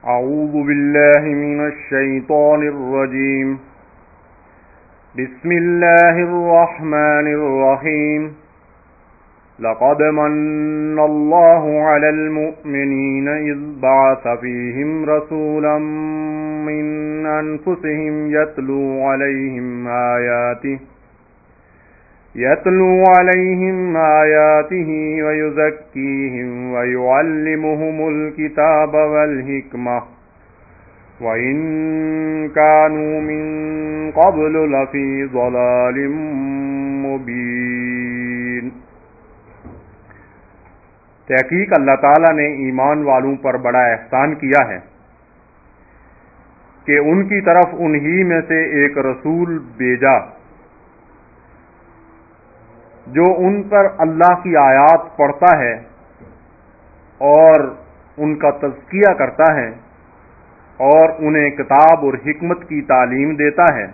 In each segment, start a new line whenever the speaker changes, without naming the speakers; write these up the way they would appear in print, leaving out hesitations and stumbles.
أعوذ بالله من الشيطان الرجيم. بسم الله الرحمن الرحيم. لقد من الله على المؤمنين إذ بعث فيهم رسولا من أنفسهم يتلو عليهم آياته ويزكيهم ويعلمهم الكتاب والحكمة وإن كانوا من قبل لفي ضلال مبين. تحقیق اللہ تعالیٰ نے ایمان والوں پر بڑا احسان کیا ہے کہ ان کی طرف انہی میں سے ایک رسول بھیجا جو ان پر اللہ کی آیات پڑھتا ہے اور ان کا تزکیہ کرتا ہے اور انہیں کتاب اور حکمت کی تعلیم دیتا ہے،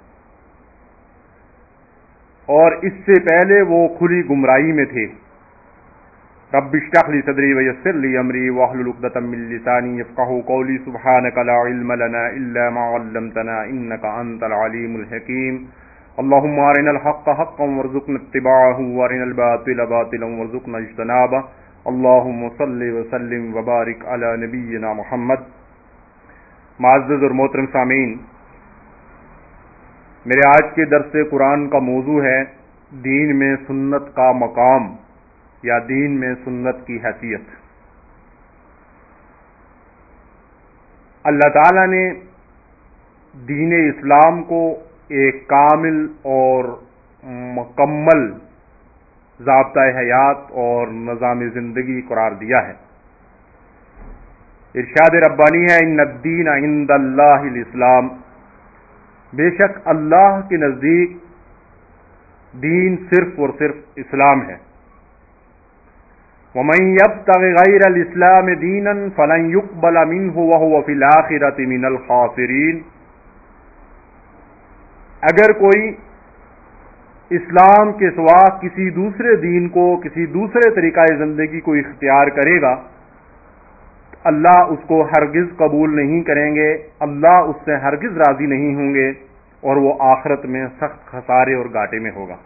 اور اس سے پہلے وہ کھلی گمراہی میں تھے. رب اشرح لی صدری ویسر لی امری واحلل عقدۃ من لسانی یفقہوا قولی. سبحانک لا علم لنا الا ما علمتنا انک انت العلیم الحکیم. اللهم ارنا الحق حقا وارزقنا اتباعه وارنا الباطل باطلا وارزقنا اجتنابه. اللهم صل وسلم وبارک علی نبینا محمد. معزز اور محترم سامعین، میرے آج کے درس قرآن کا موضوع ہے دین میں سنت کا مقام یا دین میں سنت کی حیثیت. اللہ تعالی نے دین اسلام کو ایک کامل اور مکمل ضابطۂ حیات اور نظام زندگی قرار دیا ہے. ارشاد ربانی ہے ان الدین عند اللہ الاسلام، بے شک اللہ کے نزدیک دین صرف اور صرف اسلام ہے. ومن یبتغ غیر الاسلام دینا فلن یقبل منہ وہو فی الآخرۃ من الخاسرین. اگر کوئی اسلام کے سوا کسی دوسرے دین کو، کسی دوسرے طریقہ زندگی کو اختیار کرے گا، اللہ اس کو ہرگز قبول نہیں کریں گے، اللہ اس سے ہرگز راضی نہیں ہوں گے، اور وہ آخرت میں سخت خسارے اور گھاٹے میں ہوگا.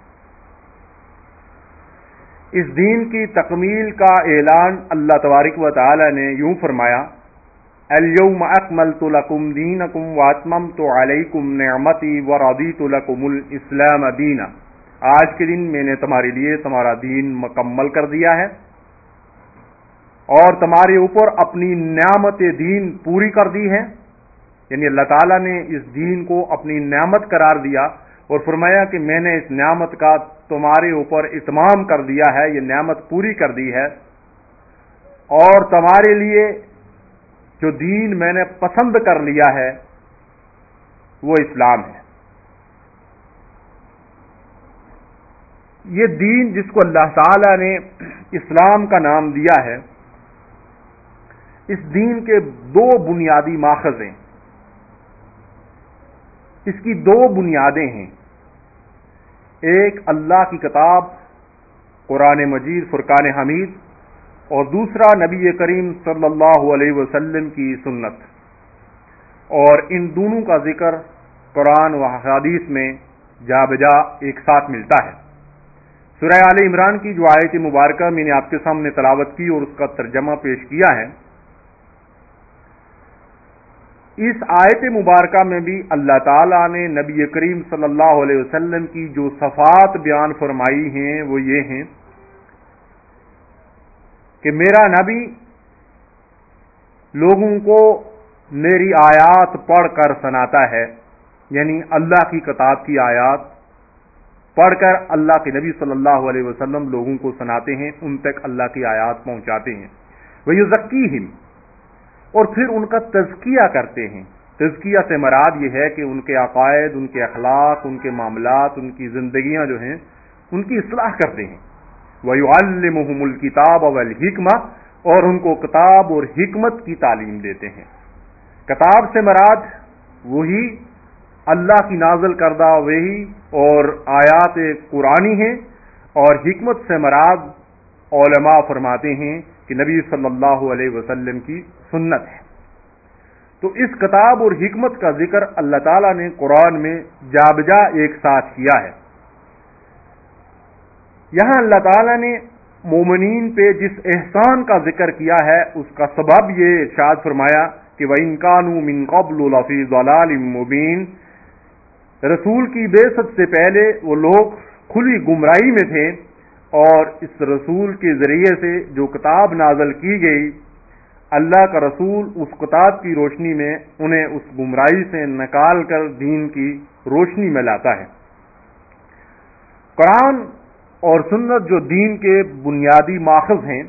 اس دین کی تکمیل کا اعلان اللہ تبارک و تعالی نے یوں فرمایا: الیوم اکملت لکم دینکم واتممت علیکم نعمتی ورضیت لکم الاسلام دینا. آج کے دن میں نے تمہارے لیے تمہارا دین مکمل کر دیا ہے اور تمہارے اوپر اپنی نعمت دین پوری کر دی ہے. یعنی اللہ تعالیٰ نے اس دین کو اپنی نعمت قرار دیا اور فرمایا کہ میں نے اس نعمت کا تمہارے اوپر اتمام کر دیا ہے، یہ نعمت پوری کر دی ہے، اور تمہارے لیے جو دین میں نے پسند کر لیا ہے وہ اسلام ہے. یہ دین جس کو اللہ تعالیٰ نے اسلام کا نام دیا ہے، اس دین کے دو بنیادی ماخذ ہیں، اس کی دو بنیادیں ہیں. ایک اللہ کی کتاب قرآن مجید فرقان حمید، اور دوسرا نبی کریم صلی اللہ علیہ وسلم کی سنت. اور ان دونوں کا ذکر قرآن و حدیث میں جا بجا ایک ساتھ ملتا ہے. سورہ آل عمران کی جو آیت مبارکہ میں نے آپ کے سامنے تلاوت کی اور اس کا ترجمہ پیش کیا ہے، اس آیت مبارکہ میں بھی اللہ تعالیٰ نے نبی کریم صلی اللہ علیہ وسلم کی جو صفات بیان فرمائی ہیں وہ یہ ہیں کہ میرا نبی لوگوں کو میری آیات پڑھ کر سناتا ہے. یعنی اللہ کی کتاب کی آیات پڑھ کر اللہ کے نبی صلی اللہ علیہ وسلم لوگوں کو سناتے ہیں، ان تک اللہ کی آیات پہنچاتے ہیں. وَيُزَكِّيهِمْ، اور پھر ان کا تزکیہ کرتے ہیں. تزکیہ سے مراد یہ ہے کہ ان کے عقائد، ان کے اخلاق، ان کے معاملات، ان کی زندگیاں جو ہیں ان کی اصلاح کرتے ہیں. وَيُعَلِّمُهُمُ الْكِتَابَ وَالْحِكْمَةَ، اور ان کو کتاب اور حکمت کی تعلیم دیتے ہیں. کتاب سے مراد وہی اللہ کی نازل کردہ وحی اور آیات قرآنی ہیں، اور حکمت سے مراد علماء فرماتے ہیں کہ نبی صلی اللہ علیہ وسلم کی سنت ہے. تو اس کتاب اور حکمت کا ذکر اللہ تعالیٰ نے قرآن میں جا بجا ایک ساتھ کیا ہے۔ یہاں اللہ تعالیٰ نے مومنین پہ جس احسان کا ذکر کیا ہے اس کا سبب یہ ارشاد فرمایا کہ وَإِن كَانُوا مِن قَبْلُ لَفِي ضَلَالٍ مُبِينٍ، رسول کی بعثت سے پہلے وہ لوگ کھلی گمراہی میں تھے، اور اس رسول کے ذریعے سے جو کتاب نازل کی گئی، اللہ کا رسول اس کتاب کی روشنی میں انہیں اس گمراہی سے نکال کر دین کی روشنی میں لاتا ہے۔ قرآن اور سنت جو دین کے بنیادی ماخذ ہیں،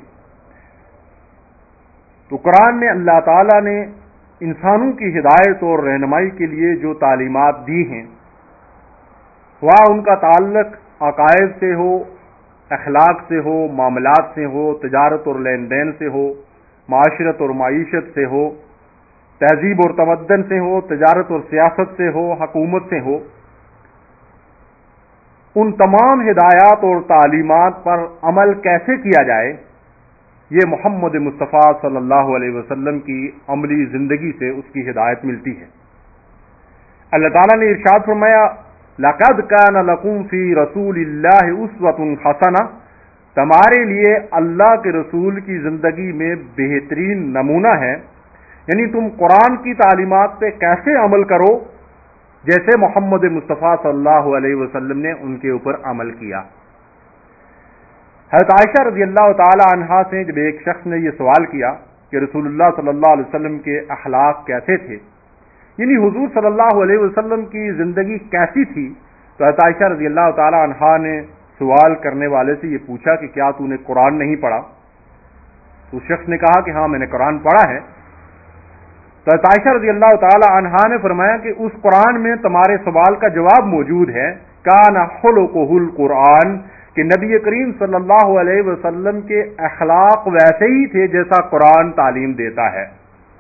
تو قرآن میں اللہ تعالیٰ نے انسانوں کی ہدایت اور رہنمائی کے لیے جو تعلیمات دی ہیں، وہ ان کا تعلق عقائد سے ہو، اخلاق سے ہو، معاملات سے ہو، تجارت اور لین دین سے ہو، معاشرت اور معیشت سے ہو، تہذیب اور تمدن سے ہو، تجارت اور سیاست سے ہو، حکومت سے ہو، ان تمام ہدایات اور تعلیمات پر عمل کیسے کیا جائے، یہ محمد مصطفیٰ صلی اللہ علیہ وسلم کی عملی زندگی سے اس کی ہدایت ملتی ہے۔ اللہ تعالیٰ نے ارشاد فرمایا لَقَدْ كَانَ لَكُمْ فِي رَسُولِ اللَّهِ أُسْوَةٌ حَسَنَةٌ، تمہارے لیے اللہ کے رسول کی زندگی میں بہترین نمونہ ہے، یعنی تم قرآن کی تعلیمات پہ کیسے عمل کرو جیسے محمد مصطفیٰ صلی اللہ علیہ وسلم نے ان کے اوپر عمل کیا۔ حضرت عائشہ رضی اللہ تعالی عنہا سے جب ایک شخص نے یہ سوال کیا کہ رسول اللہ صلی اللہ علیہ وسلم کے اخلاق کیسے تھے، یعنی حضور صلی اللہ علیہ وسلم کی زندگی کیسی تھی، تو حضرت عائشہ رضی اللہ تعالی عنہا نے سوال کرنے والے سے یہ پوچھا کہ کیا تو نے قرآن نہیں پڑھا؟ تو اس شخص نے کہا کہ ہاں میں نے قرآن پڑھا ہے۔ تو حضرت عائشہ رضی اللہ تعالی عنہا نے فرمایا کہ اس قرآن میں تمہارے سوال کا جواب موجود ہے، کان خلقہ القرآن، کہ نبی کریم صلی اللہ علیہ وسلم کے اخلاق ویسے ہی تھے جیسا قرآن تعلیم دیتا ہے۔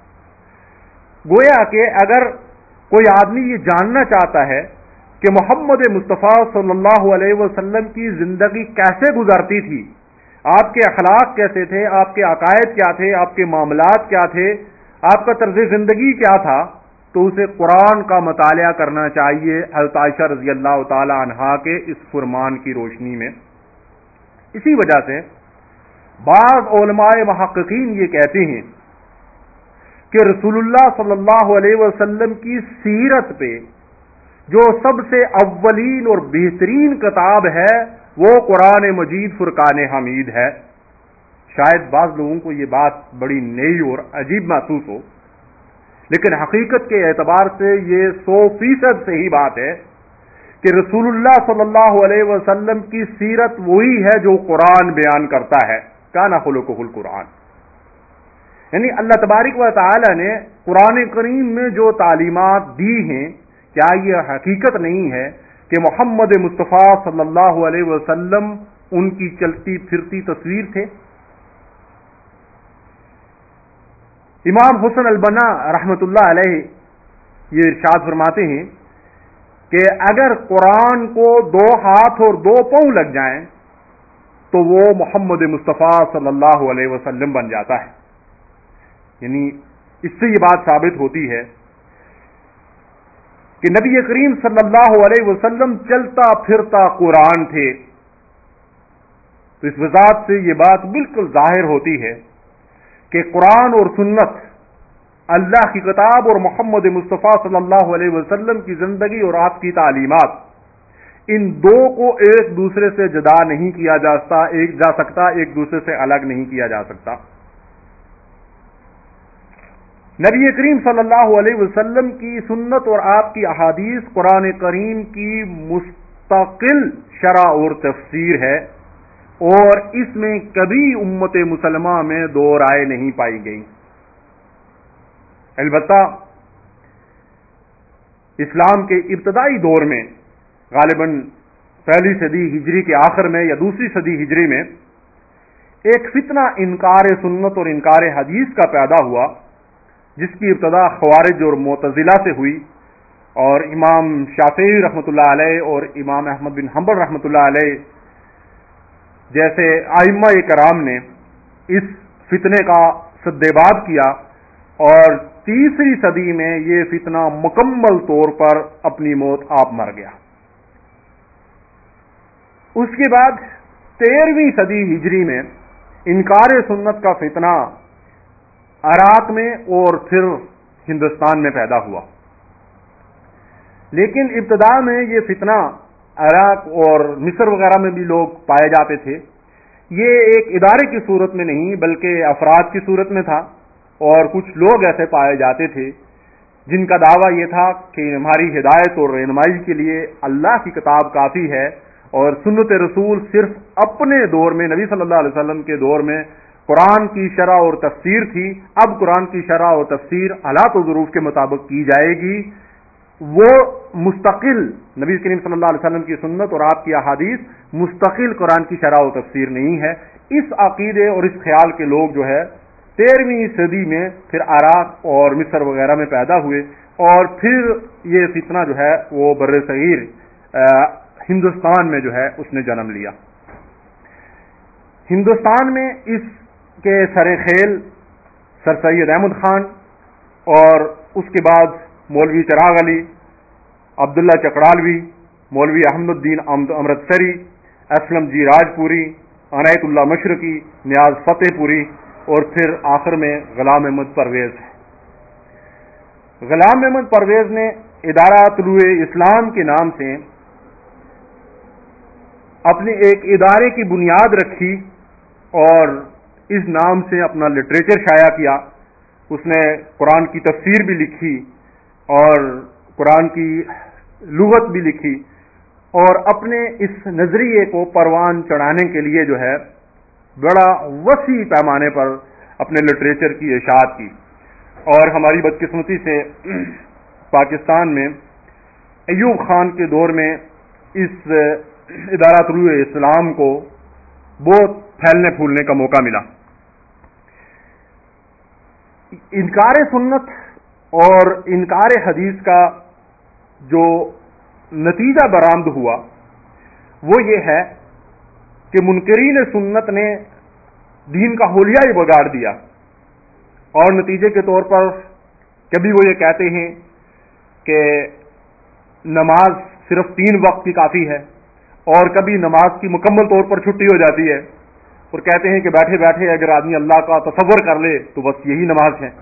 گویا کہ اگر کوئی آدمی یہ جاننا چاہتا ہے کہ محمد مصطفیٰ صلی اللہ علیہ وسلم کی زندگی کیسے گزرتی تھی، آپ کے اخلاق کیسے تھے، آپ کے عقائد کیا تھے، آپ کے معاملات کیا تھے، آپ کا طرز زندگی کیا تھا، تو اسے قرآن کا مطالعہ کرنا چاہیے حضرت عائشہ رضی اللہ تعالی عنہا کے اس فرمان کی روشنی میں۔ اسی وجہ سے بعض علماء محققین یہ کہتے ہیں کہ رسول اللہ صلی اللہ علیہ وسلم کی سیرت پہ جو سب سے اولین اور بہترین کتاب ہے وہ قرآن مجید فرقان حمید ہے۔ شاید بعض لوگوں کو یہ بات بڑی نئی اور عجیب محسوس ہو، لیکن حقیقت کے اعتبار سے یہ 100% صحیح بات ہے کہ رسول اللہ صلی اللہ علیہ وسلم کی سیرت وہی ہے جو قرآن بیان کرتا ہے، کان خلقہ القرآن، یعنی اللہ تبارک و تعالی نے قرآن کریم میں جو تعلیمات دی ہیں، کیا یہ حقیقت نہیں ہے کہ محمد مصطفیٰ صلی اللہ علیہ وسلم ان کی چلتی پھرتی تصویر تھے؟ امام حسن البنا رحمۃ اللہ علیہ یہ ارشاد فرماتے ہیں کہ اگر قرآن کو 2 ہاتھ اور 2 پاؤں لگ جائیں تو وہ محمد مصطفیٰ صلی اللہ علیہ وسلم بن جاتا ہے۔ یعنی اس سے یہ بات ثابت ہوتی ہے کہ نبی کریم صلی اللہ علیہ وسلم چلتا پھرتا قرآن تھے۔ تو اس وضاحت سے یہ بات بالکل ظاہر ہوتی ہے کہ قرآن اور سنت، اللہ کی کتاب اور محمد مصطفیٰ صلی اللہ علیہ وسلم کی زندگی اور آپ کی تعلیمات، ان دو کو ایک دوسرے سے جدا نہیں کیا جا سکتا، ایک دوسرے سے الگ نہیں کیا جا سکتا۔ نبی کریم صلی اللہ علیہ وسلم کی سنت اور آپ کی احادیث قرآن کریم کی مستقل شرح اور تفسیر ہے، اور اس میں کبھی امت مسلمہ میں 2 رائے نہیں پائی گئی۔ البتہ اسلام کے ابتدائی دور میں، غالباً 1 صدی ہجری کے آخر میں یا 2 صدی ہجری میں، ایک فتنہ انکار سنت اور انکار حدیث کا پیدا ہوا، جس کی ابتدا خوارج اور معتزلہ سے ہوئی، اور امام شافعی رحمۃ اللہ علیہ اور امام احمد بن حنبل رحمۃ اللہ علیہ جیسے ائمہ کرام نے اس فتنے کا سدباب کیا اور تیسری صدی میں یہ فتنہ مکمل طور پر اپنی موت آپ مر گیا۔ اس کے بعد 13ویں صدی ہجری میں انکار سنت کا فتنہ عراق میں اور پھر ہندوستان میں پیدا ہوا، لیکن ابتدا میں یہ فتنہ عراق اور مصر وغیرہ میں بھی لوگ پائے جاتے تھے۔ یہ ایک ادارے کی صورت میں نہیں بلکہ افراد کی صورت میں تھا، اور کچھ لوگ ایسے پائے جاتے تھے جن کا دعویٰ یہ تھا کہ ہماری ہدایت اور رہنمائی کے لیے اللہ کی کتاب کافی ہے، اور سنت رسول صرف اپنے دور میں نبی صلی اللہ علیہ وسلم کے دور میں قرآن کی شرح اور تفسیر تھی، اب قرآن کی شرح اور تفسیر حالات و ظروف کے مطابق کی جائے گی۔ وہ مستقل نبی کریم صلی اللہ علیہ وسلم کی سنت اور آپ کی احادیث مستقل قرآن کی شرح و تفسیر نہیں ہے۔ اس عقیدے اور اس خیال کے لوگ جو ہے 13ویں صدی میں پھر عراق اور مصر وغیرہ میں پیدا ہوئے، اور پھر یہ فتنہ جو ہے وہ بر صغیر ہندوستان میں جو ہے اس نے جنم لیا۔ ہندوستان میں اس کے سر خیل سر سید احمد خان، اور اس کے بعد مولوی چراغ علی، عبداللہ چکڑالوی، مولوی احمد الدین امرتسری، اسلم جی راجپوری، عنایت اللہ مشرقی، نیاز فتح پوری، اور پھر آخر میں غلام احمد پرویز ہے۔ غلام احمد پرویز نے ادارہ طلوع اسلام کے نام سے اپنے ایک ادارے کی بنیاد رکھی اور اس نام سے اپنا لٹریچر شائع کیا۔ اس نے قرآن کی تفسیر بھی لکھی اور قرآن کی لغت بھی لکھی، اور اپنے اس نظریے کو پروان چڑھانے کے لیے جو ہے بڑا وسیع پیمانے پر اپنے لٹریچر کی اشاعت کی۔ اور ہماری بدقسمتی سے پاکستان میں ایوب خان کے دور میں اس ادارہ طلوع اسلام کو بہت پھیلنے پھولنے کا موقع ملا۔ انکار سنت اور انکار حدیث کا جو نتیجہ برآمد ہوا وہ یہ ہے کہ منکرین سنت نے دین کا حلیہ ہی بگاڑ دیا، اور نتیجے کے طور پر کبھی وہ یہ کہتے ہیں کہ نماز صرف 3 وقت کی کافی ہے، اور کبھی نماز کی مکمل طور پر چھٹی ہو جاتی ہے، اور کہتے ہیں کہ بیٹھے بیٹھے اگر آدمی اللہ کا تصور کر لے تو بس یہی نماز ہے۔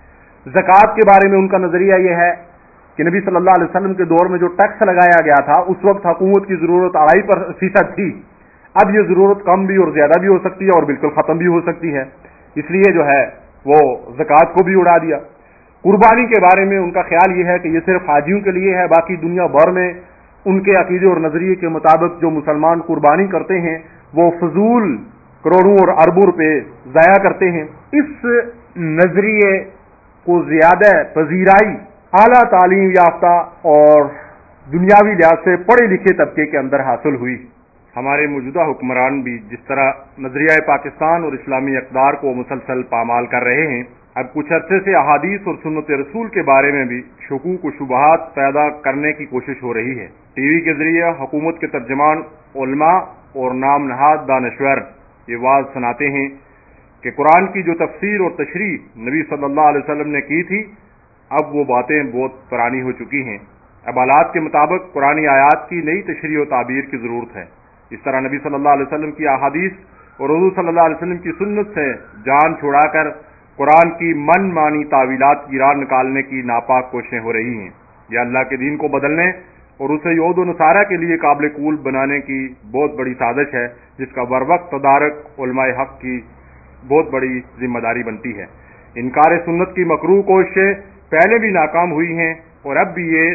زکوٰۃ کے بارے میں ان کا نظریہ یہ ہے کہ نبی صلی اللہ علیہ وسلم کے دور میں جو ٹیکس لگایا گیا تھا اس وقت حکومت کی ضرورت 2.5% تھی، اب یہ ضرورت کم بھی اور زیادہ بھی ہو سکتی ہے اور بالکل ختم بھی ہو سکتی ہے، اس لیے جو ہے وہ زکوٰۃ کو بھی اڑا دیا۔ قربانی کے بارے میں ان کا خیال یہ ہے کہ یہ صرف حاجیوں کے لیے ہے، باقی دنیا بھر میں ان کے عقیدے اور نظریے کے مطابق جو مسلمان قربانی کرتے ہیں وہ فضول کروڑوں اور اربوں روپے ضائع کرتے ہیں۔ اس نظریے کو زیادہ پذیرائی اعلیٰ تعلیم یافتہ اور دنیاوی لحاظ سے پڑھے لکھے طبقے کے اندر حاصل ہوئی۔ ہمارے موجودہ حکمران بھی جس طرح نظریہ پاکستان اور اسلامی اقدار کو مسلسل پامال کر رہے ہیں، اب کچھ عرصے سے احادیث اور سنت رسول کے بارے میں بھی شکوک و شبہات پیدا کرنے کی کوشش ہو رہی ہے۔ ٹی وی کے ذریعے حکومت کے ترجمان علماء اور نام نہاد دانشور یہ واز سناتے ہیں کہ قرآن کی جو تفسیر اور تشریح نبی صلی اللہ علیہ وسلم نے کی تھی اب وہ باتیں بہت پرانی ہو چکی ہیں، اب حالات کے مطابق قرآنی آیات کی نئی تشریح و تعبیر کی ضرورت ہے۔ اس طرح نبی صلی اللہ علیہ وسلم کی احادیث اور حضور صلی اللہ علیہ وسلم کی سنت سے جان چھڑا کر قرآن کی من مانی تعویلات کی راہ نکالنے کی ناپاک کوششیں ہو رہی ہیں۔ یہ اللہ کے دین کو بدلنے اور اسے یہود و نصارہ کے لیے قابل قبول بنانے کی بہت بڑی سازش ہے، جس کا بروقت تدارک علماء حق کی بہت بڑی ذمہ داری بنتی ہے۔ انکار سنت کی مکروہ کوششیں پہلے بھی ناکام ہوئی ہیں، اور اب بھی یہ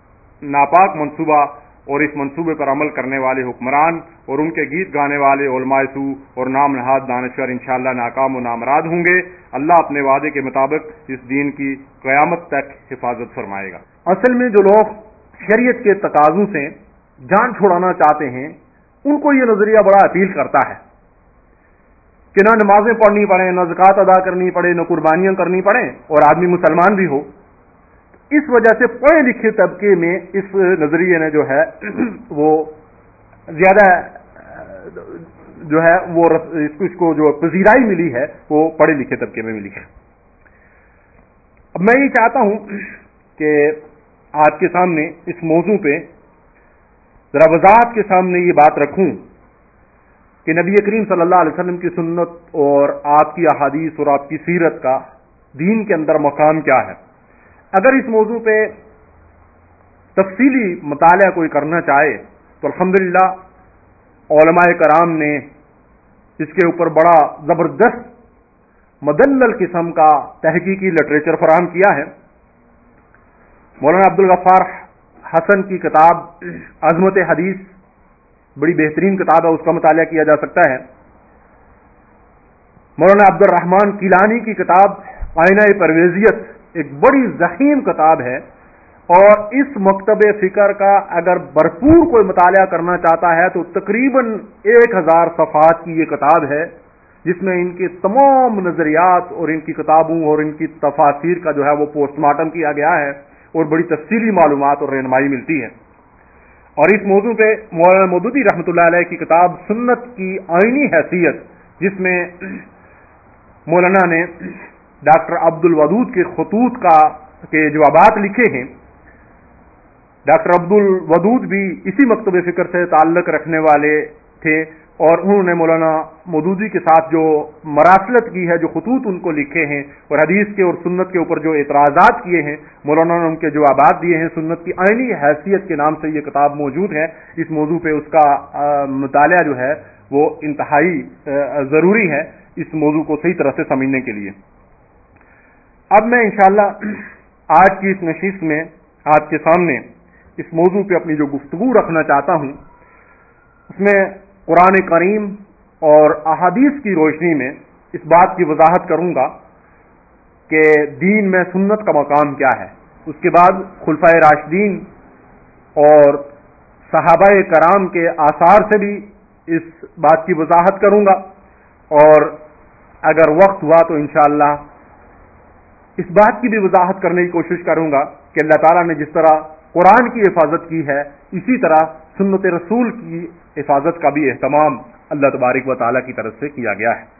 ناپاک منصوبہ اور اس منصوبے پر عمل کرنے والے حکمران اور ان کے گیت گانے والے علماء سو اور نام نہاد دانشور انشاءاللہ ناکام و نامراد ہوں گے۔ اللہ اپنے وعدے کے مطابق اس دین کی قیامت تک حفاظت فرمائے گا۔ اصل میں جو لوگ شریعت کے تقاضوں سے جان چھڑانا چاہتے ہیں ان کو یہ نظریہ بڑا اپیل کرتا ہے کہ نہ نمازیں پڑھنی پڑیں، نہ زکوٰۃ ادا کرنی پڑے، نہ قربانیاں کرنی پڑیں، اور آدمی مسلمان بھی ہو۔ اس وجہ سے پڑھے لکھے طبقے میں اس نظریے نے جو ہے وہ زیادہ جو ہے وہ اس کو جو پذیرائی ملی ہے وہ پڑھے لکھے طبقے میں ملی ہے۔ اب میں یہ چاہتا ہوں کہ آپ کے سامنے اس موضوع پہ ذرا وضاحت کے سامنے یہ بات رکھوں کہ نبی کریم صلی اللہ علیہ وسلم کی سنت اور آپ کی احادیث اور آپ کی سیرت کا دین کے اندر مقام کیا ہے. اگر اس موضوع پہ تفصیلی مطالعہ کوئی کرنا چاہے تو الحمدللہ علماء کرام نے اس کے اوپر بڑا زبردست مدلل قسم کا تحقیقی لٹریچر فراہم کیا ہے. مولانا عبدالغفار حسن کی کتاب عظمت حدیث بڑی بہترین کتاب ہے، اس کا مطالعہ کیا جا سکتا ہے. مولانا عبد الرحمن کیلانی کی کتاب آئینہ پرویزیت ایک بڑی ضخیم کتاب ہے، اور اس مکتب فکر کا اگر بھرپور کوئی مطالعہ کرنا چاہتا ہے تو تقریباً 1000 صفحات کی یہ کتاب ہے، جس میں ان کے تمام نظریات اور ان کی کتابوں اور ان کی تفاسیر کا جو ہے وہ پوسٹ مارٹم کیا گیا ہے اور بڑی تفصیلی معلومات اور رہنمائی ملتی ہے. اور اس موضوع پہ مولانا مودودی رحمۃ اللہ علیہ کی کتاب سنت کی آئینی حیثیت، جس میں مولانا نے ڈاکٹر عبد الودود کے خطوط کے جوابات لکھے ہیں. ڈاکٹر عبد الودود بھی اسی مکتب فکر سے تعلق رکھنے والے تھے، اور انہوں نے مولانا مودودی کے ساتھ جو مراسلت کی ہے، جو خطوط ان کو لکھے ہیں اور حدیث کے اور سنت کے اوپر جو اعتراضات کیے ہیں، مولانا نے ان کے جوابات دیے ہیں. سنت کی آئینی حیثیت کے نام سے یہ کتاب موجود ہے. اس موضوع پہ اس کا مطالعہ جو ہے وہ انتہائی ضروری ہے اس موضوع کو صحیح طرح سے سمجھنے کے لیے. اب میں انشاءاللہ آج کی اس نشست میں آپ کے سامنے اس موضوع پہ اپنی جو گفتگو رکھنا چاہتا ہوں، اس میں قرآن کریم اور احادیث کی روشنی میں اس بات کی وضاحت کروں گا کہ دین میں سنت کا مقام کیا ہے. اس کے بعد خلفائے راشدین اور صحابہ کرام کے آثار سے بھی اس بات کی وضاحت کروں گا، اور اگر وقت ہوا تو انشاءاللہ اس بات کی بھی وضاحت کرنے کی کوشش کروں گا کہ اللہ تعالیٰ نے جس طرح قرآن کی حفاظت کی ہے، اسی طرح سنت رسول کی حفاظت کا بھی اہتمام اللہ تبارک و تعالیٰ کی طرف سے کیا گیا ہے.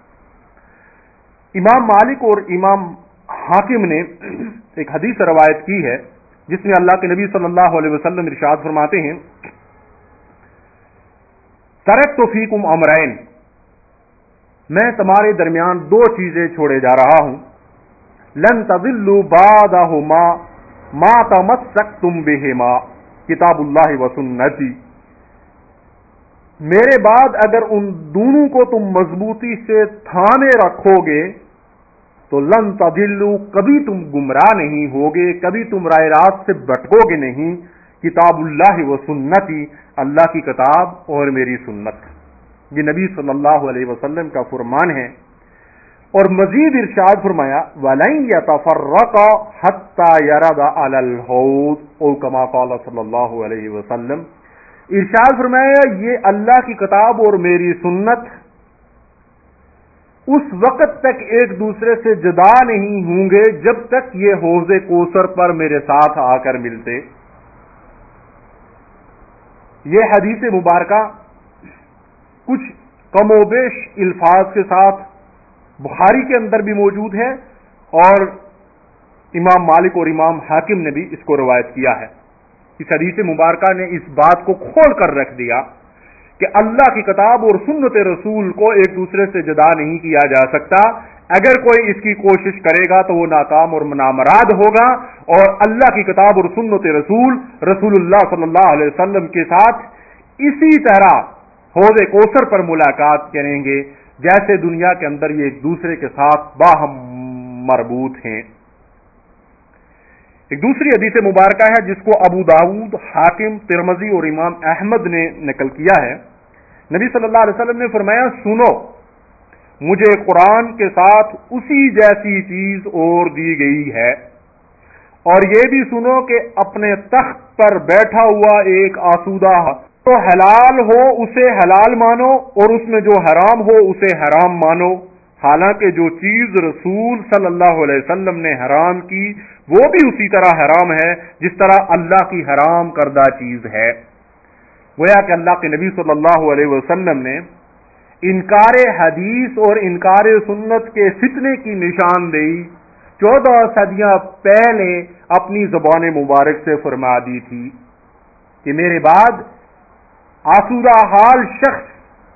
امام مالک اور امام حاکم نے ایک حدیث روایت کی ہے جس میں اللہ کے نبی صلی اللہ علیہ وسلم ارشاد فرماتے ہیں، ترکت فیکم امرین، میں تمہارے درمیان 2 چیزیں چھوڑے جا رہا ہوں، لن تضلوا بعدہما ما تمسکتم بہما کتاب اللہ و سنتی، میرے بعد اگر ان دونوں کو تم مضبوطی سے تھامے رکھو گے تو لن تضلوا، کبھی تم گمراہ نہیں ہوگے، کبھی تم راہ راست سے بھٹکو گے نہیں. کتاب اللہ و سنتی، اللہ کی کتاب اور میری سنت. یہ نبی صلی اللہ علیہ وسلم کا فرمان ہے. اور مزید ارشاد فرمایا، وَلَن يَتَفَرَّقَا حَتَّى يَرَدَ عَلَى الْحَوْضِ او کما قال صلی اللہ علیہ وسلم. ارشاد فرمایا یہ اللہ کی کتاب اور میری سنت اس وقت تک ایک دوسرے سے جدا نہیں ہوں گے جب تک یہ حوض کوثر پر میرے ساتھ آ کر ملتے. یہ حدیث مبارکہ کچھ کم و بیش الفاظ کے ساتھ بخاری کے اندر بھی موجود ہے، اور امام مالک اور امام حاکم نے بھی اس کو روایت کیا ہے. اس حدیث مبارکہ نے اس بات کو کھول کر رکھ دیا کہ اللہ کی کتاب اور سنت رسول کو ایک دوسرے سے جدا نہیں کیا جا سکتا. اگر کوئی اس کی کوشش کرے گا تو وہ ناکام اور نامراد ہوگا، اور اللہ کی کتاب اور سنت رسول اللہ صلی اللہ علیہ وسلم کے ساتھ اسی طرح حوض کوثر پر ملاقات کریں گے جیسے دنیا کے اندر یہ ایک دوسرے کے ساتھ باہم مربوط ہیں. ایک دوسری حدیث مبارکہ ہے جس کو ابو داؤد، حاکم، ترمذی اور امام احمد نے نقل کیا ہے. نبی صلی اللہ علیہ وسلم نے فرمایا، سنو، مجھے قرآن کے ساتھ اسی جیسی چیز اور دی گئی ہے، اور یہ بھی سنو کہ اپنے تخت پر بیٹھا ہوا ایک آسودہ تو حلال ہو اسے حلال مانو، اور اس میں جو حرام ہو اسے حرام مانو، حالانکہ جو چیز رسول صلی اللہ علیہ وسلم نے حرام کی وہ بھی اسی طرح حرام ہے جس طرح اللہ کی حرام کردہ چیز ہے. گویا کہ اللہ کے نبی صلی اللہ علیہ وسلم نے انکار حدیث اور انکار سنت کے فتنے کی نشاندہی 14 صدیاں پہلے اپنی زبان مبارک سے فرما دی تھی کہ میرے بعد آسودہ حال شخص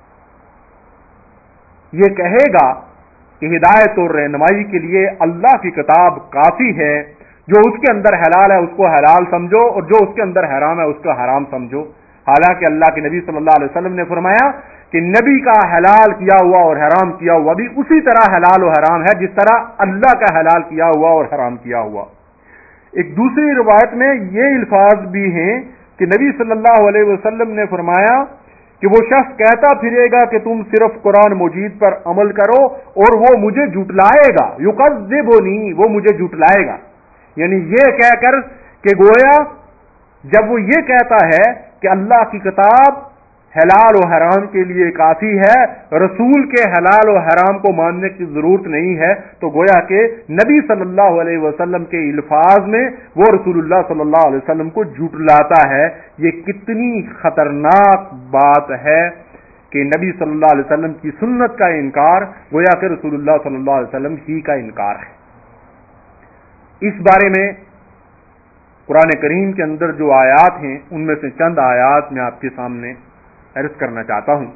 یہ کہے گا کہ ہدایت اور رہنمائی کے لیے اللہ کی کتاب کافی ہے، جو اس کے اندر حلال ہے اس کو حلال سمجھو اور جو اس کے اندر حرام ہے اس کو حرام سمجھو۔ حالانکہ اللہ کے نبی صلی اللہ علیہ وسلم نے فرمایا کہ نبی کا حلال کیا ہوا اور حرام کیا ہوا بھی اسی طرح حلال و حرام ہے جس طرح اللہ کا حلال کیا ہوا اور حرام کیا ہوا۔ ایک دوسری روایت میں یہ الفاظ بھی ہیں کہ نبی صلی اللہ علیہ وسلم نے فرمایا کہ وہ شخص کہتا پھرے گا کہ تم صرف قرآن مجید پر عمل کرو اور وہ مجھے جھٹلائے گا، یکذبنی، وہ مجھے جھٹلائے گا، یعنی یہ کہہ کر کہ گویا جب وہ یہ کہتا ہے کہ اللہ کی کتاب حلال و حرام کے لیے کافی ہے، رسول کے حلال و حرام کو ماننے کی ضرورت نہیں ہے، تو گویا کہ نبی صلی اللہ علیہ وسلم کے الفاظ میں وہ رسول اللہ صلی اللہ علیہ وسلم کو جھٹلاتا ہے۔ یہ کتنی خطرناک بات ہے کہ نبی صلی اللہ علیہ وسلم کی سنت کا انکار گویا کہ رسول اللہ صلی اللہ علیہ وسلم ہی کا انکار ہے۔ اس بارے میں قرآن کریم کے اندر جو آیات ہیں ان میں سے چند آیات میں آپ کے سامنے عرض کرنا چاہتا ہوں۔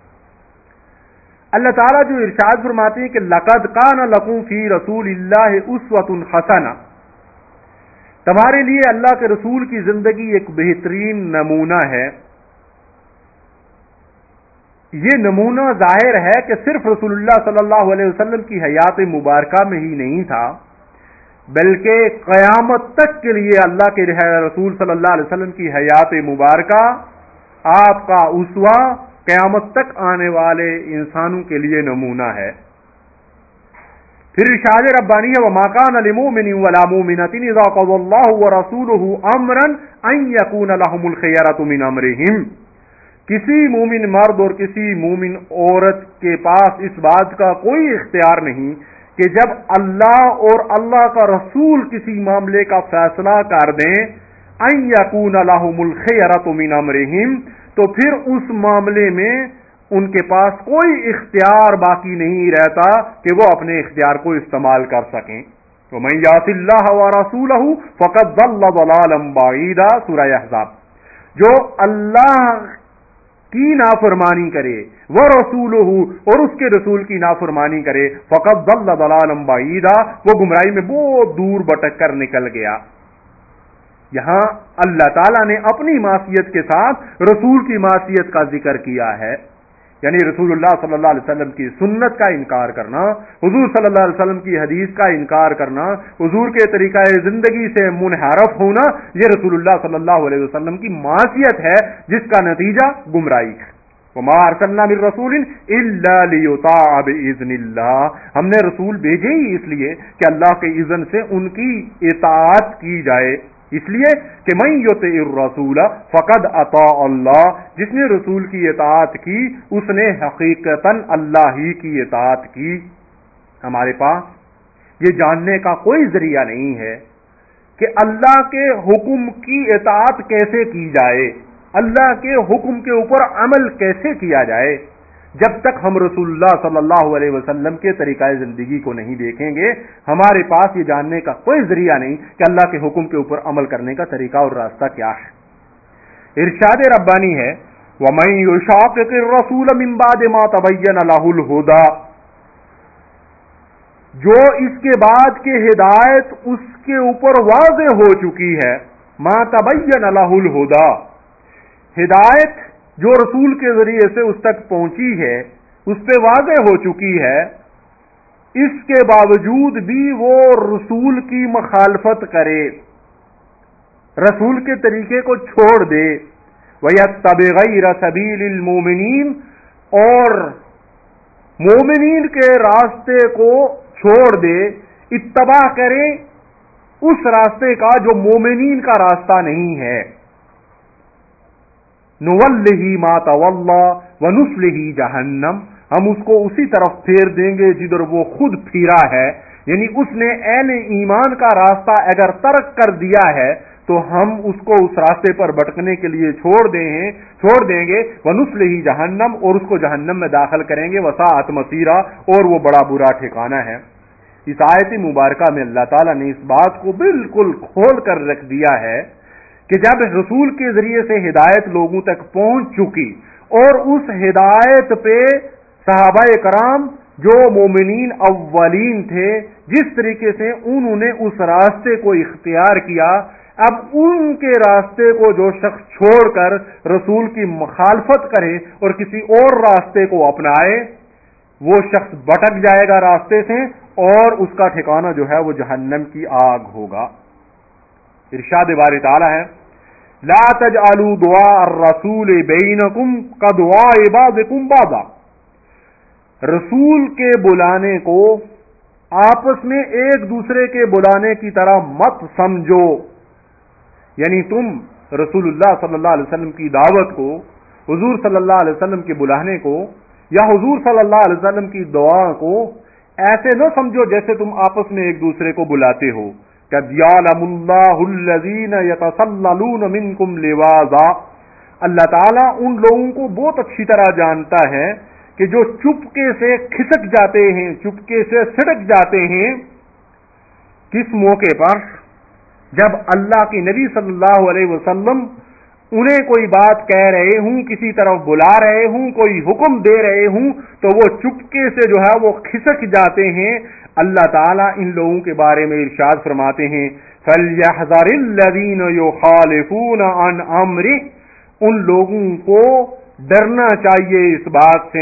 اللہ تعالیٰ جو ارشاد فرماتے ہیں کہ لقد کان لکم فی رسول اللہ اسوۃ حسنہ، تمہارے لیے اللہ کے رسول کی زندگی ایک بہترین نمونہ ہے۔ یہ نمونہ ظاہر ہے کہ صرف رسول اللہ صلی اللہ علیہ وسلم کی حیات مبارکہ میں ہی نہیں تھا، بلکہ قیامت تک کے لیے اللہ کے رسول صلی اللہ علیہ وسلم کی حیات مبارکہ، آپ کا اسوہ، قیامت تک آنے والے انسانوں کے لیے نمونہ ہے۔ پھر ارشاد ربانی ہے وَمَا كَانَ لِمُؤْمِنٍ وَلَا مُؤْمِنَةٍ إِذَا قَضَى اللَّهُ وَرَسُولُهُ أَمْرًا أَن يَكُونَ لَهُمُ الْخِيَرَةُ مِنْ أَمْرِهِمْ، کسی مومن مرد اور کسی مومن عورت کے پاس اس بات کا کوئی اختیار نہیں کہ جب اللہ اور اللہ کا رسول کسی معاملے کا فیصلہ کر دیں ان یکون لہم الخیرۃ من امرہم، تو پھر اس معاملے میں ان کے پاس کوئی اختیار باقی نہیں رہتا کہ وہ اپنے اختیار کو استعمال کر سکیں۔ ومن یعص اللہ ورسولہ فقد ضل ضلالا بعیدا، سورہ احزاب۔ جو اللہ کی نافرمانی کرے وہ رسولہ اور اس کے رسول کی نافرمانی کرے فقد ضل ضلالا بعیدا، وہ گمراہی میں بہت دور بھٹک کر نکل گیا۔ یہاں اللہ تعالیٰ نے اپنی معصیت کے ساتھ رسول کی معصیت کا ذکر کیا ہے، یعنی رسول اللہ صلی اللہ علیہ وسلم کی سنت کا انکار کرنا، حضور صلی اللہ علیہ وسلم کی حدیث کا انکار کرنا، حضور کے طریقہ زندگی سے منحرف ہونا، یہ رسول اللہ صلی اللہ علیہ وسلم کی معصیت ہے جس کا نتیجہ گمراہی ہے۔ وَمَا أَرْسَلْنَا مِن رَّسُولٍ إِلَّا لِيُطَاعَ بِإِذْنِ اللَّهِ، ہم نے رسول بھیجے ہی اس لیے کہ اللہ کے اذن سے ان کی اطاعت کی جائے، اس لیے کہ من یطع الرسول فقد اطاع اللہ، جس نے رسول کی اطاعت کی اس نے حقیقتاً اللہ ہی کی اطاعت کی۔ ہمارے پاس یہ جاننے کا کوئی ذریعہ نہیں ہے کہ اللہ کے حکم کی اطاعت کیسے کی جائے، اللہ کے حکم کے اوپر عمل کیسے کیا جائے، جب تک ہم رسول اللہ صلی اللہ علیہ وسلم کے طریقہ زندگی کو نہیں دیکھیں گے ہمارے پاس یہ جاننے کا کوئی ذریعہ نہیں کہ اللہ کے حکم کے اوپر عمل کرنے کا طریقہ اور راستہ کیا ہے۔ ارشاد ربانی ہے وَمَن يُشَاقِقِ الرَّسُولَ مِن بَعْدِ مَا تَبَيَّنَ لَهُ الْهُدَى، جو اس کے بعد کہ ہدایت اس کے اوپر واضح ہو چکی ہے، ما تبین لہ الہدی، ہدایت جو رسول کے ذریعے سے اس تک پہنچی ہے اس پہ واضح ہو چکی ہے، اس کے باوجود بھی وہ رسول کی مخالفت کرے، رسول کے طریقے کو چھوڑ دے، وَيَتَّبِعْ غَيْرَ سَبِيلِ الْمُؤْمِنِينَ، اور مومنین کے راستے کو چھوڑ دے، اتباع کرے اس راستے کا جو مومنین کا راستہ نہیں ہے، نُوَلِّهِ مَا تَوَلَّى وَنُصْلِهِ جَهَنَّمَ، ہم اس کو اسی طرف پھیر دیں گے جدھر وہ خود پھیرا ہے، یعنی اس نے اہل ایمان کا راستہ اگر ترک کر دیا ہے تو ہم اس کو اس راستے پر بھٹکنے کے لیے چھوڑ دیں گے، وَنُصْلِهِ جَهَنَّمَ، اور اس کو جہنم میں داخل کریں گے، وَسَاءَتْ مَصِيرًا، اور وہ بڑا برا ٹھکانہ ہے۔ اس آیت مبارکہ میں اللہ تعالیٰ نے اس بات کو بالکل کھول کر رکھ دیا ہے کہ جب رسول کے ذریعے سے ہدایت لوگوں تک پہنچ چکی اور اس ہدایت پہ صحابہ کرام جو مومنین اولین تھے جس طریقے سے انہوں نے اس راستے کو اختیار کیا، اب ان کے راستے کو جو شخص چھوڑ کر رسول کی مخالفت کرے اور کسی اور راستے کو اپنائے، وہ شخص بھٹک جائے گا راستے سے اور اس کا ٹھکانہ جو ہے وہ جہنم کی آگ ہوگا۔ ارشاد باری تعالیٰ ہے لا تجعلوا دعاء الرسول بینکم کدعاء بعضکم بعضا، رسول کے بلانے کو آپس میں ایک دوسرے کے بلانے کی طرح مت سمجھو، یعنی تم رسول اللہ صلی اللہ علیہ وسلم کی دعوت کو، حضور صلی اللہ علیہ وسلم کے بلانے کو یا حضور صلی اللہ علیہ وسلم کی دعا کو ایسے نہ سمجھو جیسے تم آپس میں ایک دوسرے کو بلاتے ہو۔ قَدْ يَعْلَمُ اللَّهُ الَّذِينَ يَتَسَلَّلُونَ مِنْكُمْ لِوَاظًا، اللہ تعالیٰ ان لوگوں کو بہت اچھی طرح جانتا ہے کہ جو چپکے سے کھسک جاتے ہیں، چپکے سے سڑک جاتے ہیں، کس موقع پر؟ جب اللہ کے نبی صلی اللہ علیہ وسلم انہیں کوئی بات کہہ رہے ہوں، کسی طرف بلا رہے ہوں، کوئی حکم دے رہے ہوں تو وہ چپکے سے جو ہے وہ کھسک جاتے ہیں۔ اللہ تعالیٰ ان لوگوں کے بارے میں ارشاد فرماتے ہیں فَلْيَحْذَرِ الَّذِينَ يُخَالِفُونَ عَنْ أَمْرِهِ، ان لوگوں کو ڈرنا چاہیے اس بات سے،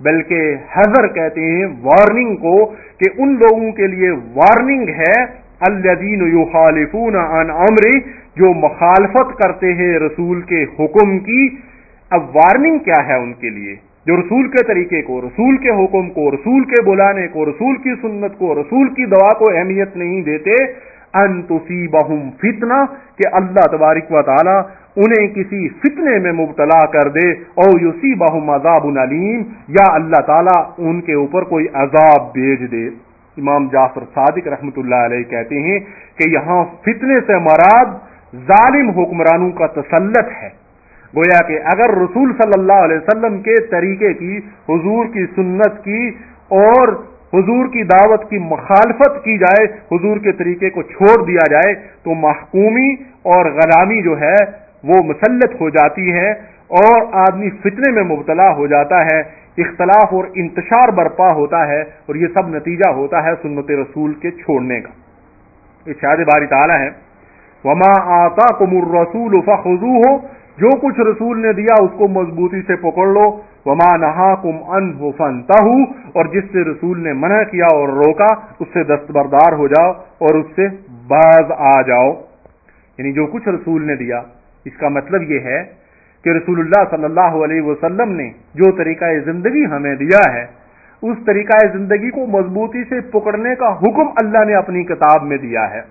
بلکہ حذر کہتے ہیں وارننگ کو، کہ ان لوگوں کے لیے وارننگ ہے الذین یخالفون عن امرہ، جو مخالفت کرتے ہیں رسول کے حکم کی۔ اب وارننگ کیا ہے ان کے لیے جو رسول کے طریقے کو، رسول کے حکم کو، رسول کے بلانے کو، رسول کی سنت کو، رسول کی دعا کو اہمیت نہیں دیتے؟ ان تصیبہم فتنہ، کہ اللہ تبارک و تعالی انہیں کسی فتنے میں مبتلا کر دے، او یصیبہم عذاب علیم، یا اللہ تعالی ان کے اوپر کوئی عذاب بھیج دے۔ امام جعفر صادق رحمۃ اللہ علیہ کہتے ہیں کہ یہاں فتنے سے مراد ظالم حکمرانوں کا تسلط ہے۔ گویا کہ اگر رسول صلی اللہ علیہ وسلم کے طریقے کی، حضور کی سنت کی اور حضور کی دعوت کی مخالفت کی جائے، حضور کے طریقے کو چھوڑ دیا جائے، تو محکومی اور غلامی جو ہے وہ مسلط ہو جاتی ہے اور آدمی فتنے میں مبتلا ہو جاتا ہے، اختلاف اور انتشار برپا ہوتا ہے، اور یہ سب نتیجہ ہوتا ہے سنت رسول کے چھوڑنے کا۔ ارشاد باری تعالیٰ ہے وَمَا آتَاكُمُ الرَّسُولُ فَخُذُوهُ، جو کچھ رسول نے دیا اس کو مضبوطی سے پکڑ لو، وَمَا نَهَاكُمْ عَنْهُ فَانْتَهُوا، اور جس سے رسول نے منع کیا اور روکا اس سے دستبردار ہو جاؤ اور اس سے باز آ جاؤ۔ یعنی جو کچھ رسول نے دیا، اس کا مطلب یہ ہے کہ رسول اللہ صلی اللہ علیہ وسلم نے جو طریقہ زندگی ہمیں دیا ہے، اس طریقہ زندگی کو مضبوطی سے پکڑنے کا حکم اللہ نے اپنی کتاب میں دیا ہے،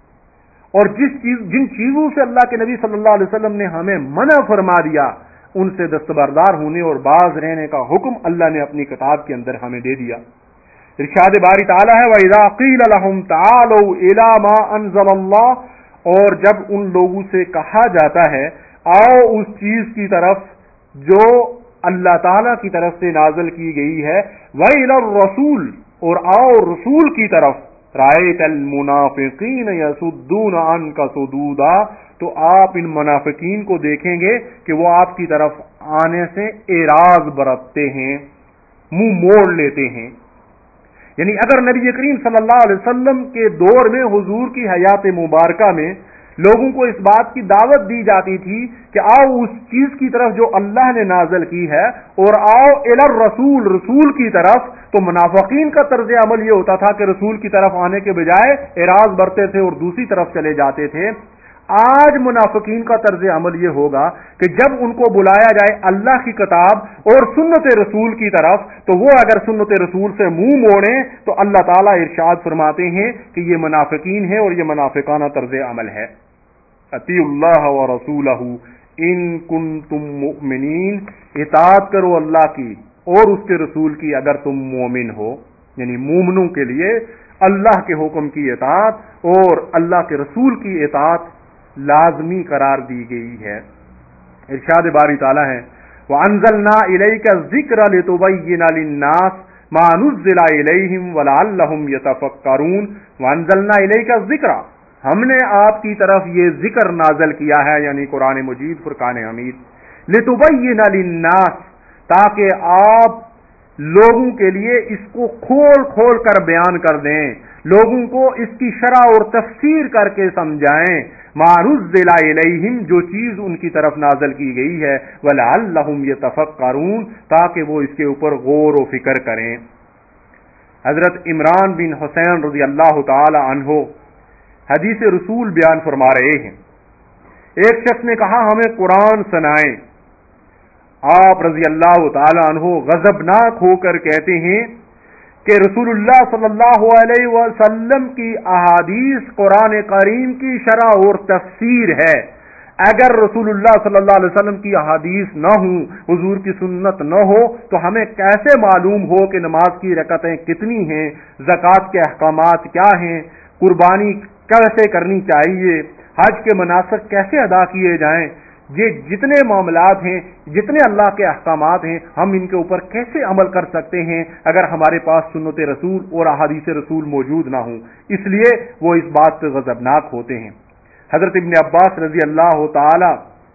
اور جن چیزوں سے اللہ کے نبی صلی اللہ علیہ وسلم نے ہمیں منع فرما دیا، ان سے دستبردار ہونے اور باز رہنے کا حکم اللہ نے اپنی کتاب کے اندر ہمیں دے دیا۔ ارشاد باری تعالیٰ ہے وَإِذَا قِيلَ لَهُمْ تَعَالَوْا إِلَى مَا أَنزَلَ اللَّهُ، اور جب ان لوگوں سے کہا جاتا ہے آؤ اس چیز کی طرف جو اللہ تعالیٰ کی طرف سے نازل کی گئی ہے، وَإِلَى الرَّسُولِ، اور آؤ رسول کی طرف، رَأَيْتَ الْمُنَافِقِينَ يَصُدُّونَ عَنْكَ صُدُودًا، تو آپ ان منافقین کو دیکھیں گے کہ وہ آپ کی طرف آنے سے اعراض برتتے ہیں، منہ موڑ لیتے ہیں۔ یعنی اگر نبی کریم صلی اللہ علیہ وسلم کے دور میں حضور کی حیات مبارکہ میں لوگوں کو اس بات کی دعوت دی جاتی تھی کہ آؤ اس چیز کی طرف جو اللہ نے نازل کی ہے، اور آؤ الی الرسول، رسول کی طرف، تو منافقین کا طرز عمل یہ ہوتا تھا کہ رسول کی طرف آنے کے بجائے اعراض برتے تھے اور دوسری طرف چلے جاتے تھے۔ آج منافقین کا طرز عمل یہ ہوگا کہ جب ان کو بلایا جائے اللہ کی کتاب اور سنت رسول کی طرف، تو وہ اگر سنت رسول سے منہ موڑیں تو اللہ تعالیٰ ارشاد فرماتے ہیں کہ یہ منافقین ہے اور یہ منافقانہ طرز عمل ہے۔ اطیعوا اللہ ورسولہ ان کنتم مؤمنین، اطاعت کرو اللہ کی اور اس کے رسول کی اگر تم مومن ہو، یعنی مومنوں کے لیے اللہ کے حکم کی اطاعت اور اللہ کے رسول کی اطاعت لازمی قرار دی گئی ہے۔ ارشاد باری تعالیٰ ہے وَأَنزَلْنَا إِلَيْكَ الذِّكْرَ لِتُبَيِّنَ لِلنَّاسِ ما نزل الیہم ولعلہم یتفکرون وانزلنا الیک الذکر، ہم نے آپ کی طرف یہ ذکر نازل کیا ہے یعنی قرآن مجید فرقان حمید، لتبین للناس، تاکہ آپ لوگوں کے لیے اس کو کھول کھول کر بیان کر دیں، لوگوں کو اس کی شرح اور تفسیر کر کے سمجھائیں، ما نزل الیہم، جو چیز ان کی طرف نازل کی گئی ہے، ولعلہم یتفکرون، تاکہ وہ اس کے اوپر غور و فکر کریں۔ حضرت عمران بن حسین رضی اللہ تعالی عنہ حدیث رسول بیان فرما رہے ہیں، ایک شخص نے کہا ہمیں قرآن سنائیں۔ آپ رضی اللہ تعالی عنہ غضبناک ہو کر کہتے ہیں کہ رسول اللہ صلی اللہ علیہ وسلم کی احادیث قرآن کریم کی شرح اور تفسیر ہے، اگر رسول اللہ صلی اللہ علیہ وسلم کی احادیث نہ ہوں، حضور کی سنت نہ ہو، تو ہمیں کیسے معلوم ہو کہ نماز کی رکعتیں کتنی ہیں، زکوٰۃ کے احکامات کیا ہیں، قربانی کیسے کرنی چاہیے، حج کے مناسک کیسے ادا کیے جائیں، یہ جتنے معاملات ہیں، جتنے اللہ کے احکامات ہیں، ہم ان کے اوپر کیسے عمل کر سکتے ہیں اگر ہمارے پاس سنت رسول اور احادیث رسول موجود نہ ہوں؟ اس لیے وہ اس بات سے غضبناک ہوتے ہیں۔ حضرت ابن عباس رضی اللہ تعالی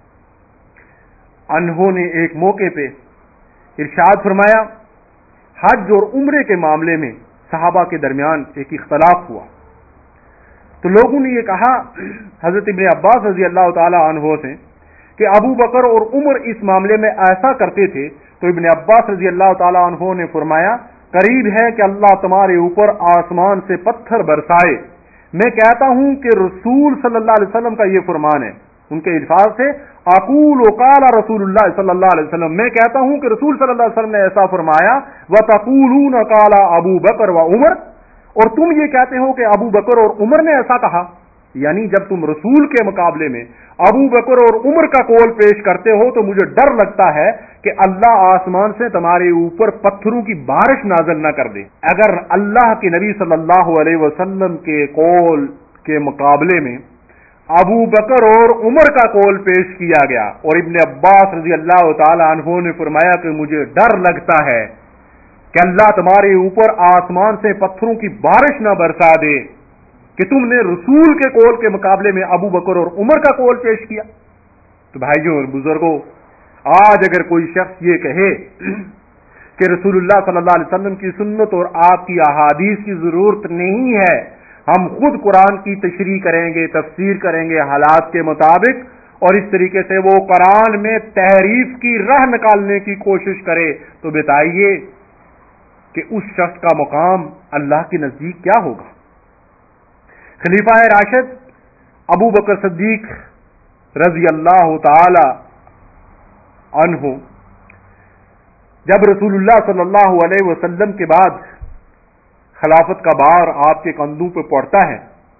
عنہ نے ایک موقع پہ ارشاد فرمایا، حج اور عمرے کے معاملے میں صحابہ کے درمیان ایک اختلاف ہوا، تو لوگوں نے یہ کہا حضرت ابن عباس رضی اللہ تعالی عنہ سے کہ ابو بکر اور عمر اس معاملے میں ایسا کرتے تھے، تو ابن عباس رضی اللہ تعالی عنہ نے فرمایا، قریب ہے کہ اللہ تمہارے اوپر آسمان سے پتھر برسائے۔ میں کہتا ہوں کہ رسول صلی اللہ علیہ وسلم کا یہ فرمان ہے، ان کے الفاظ سے اقول وقال رسول اللہ صلی اللہ علیہ وسلم، میں کہتا ہوں کہ رسول صلی اللہ علیہ وسلم نے ایسا فرمایا، وتقولون قال ابو بکر و عمر، اور تم یہ کہتے ہو کہ ابو بکر اور عمر نے ایسا کہا، یعنی جب تم رسول کے مقابلے میں ابو بکر اور عمر کا قول پیش کرتے ہو تو مجھے ڈر لگتا ہے کہ اللہ آسمان سے تمہارے اوپر پتھروں کی بارش نازل نہ کر دے۔ اگر اللہ کے نبی صلی اللہ علیہ وسلم کے قول کے مقابلے میں ابو بکر اور عمر کا قول پیش کیا گیا اور ابن عباس رضی اللہ تعالی عنہ نے فرمایا کہ مجھے ڈر لگتا ہے کہ اللہ تمہارے اوپر آسمان سے پتھروں کی بارش نہ برسا دے کہ تم نے رسول کے قول کے مقابلے میں ابو بکر اور عمر کا قول پیش کیا، تو بھائیوں اور بزرگوں، آج اگر کوئی شخص یہ کہے کہ رسول اللہ صلی اللہ علیہ وسلم کی سنت اور آپ کی احادیث کی ضرورت نہیں ہے، ہم خود قرآن کی تشریح کریں گے، تفسیر کریں گے حالات کے مطابق، اور اس طریقے سے وہ قرآن میں تحریف کی راہ نکالنے کی کوشش کرے، تو بتائیے کہ اس شخص کا مقام اللہ کے نزدیک کیا ہوگا؟ خلیفہ راشد ابو بکر صدیق رضی اللہ تعالی عنہ جب رسول اللہ صلی اللہ علیہ وسلم کے بعد خلافت کا بار آپ کے کندھوں پہ پڑتا ہے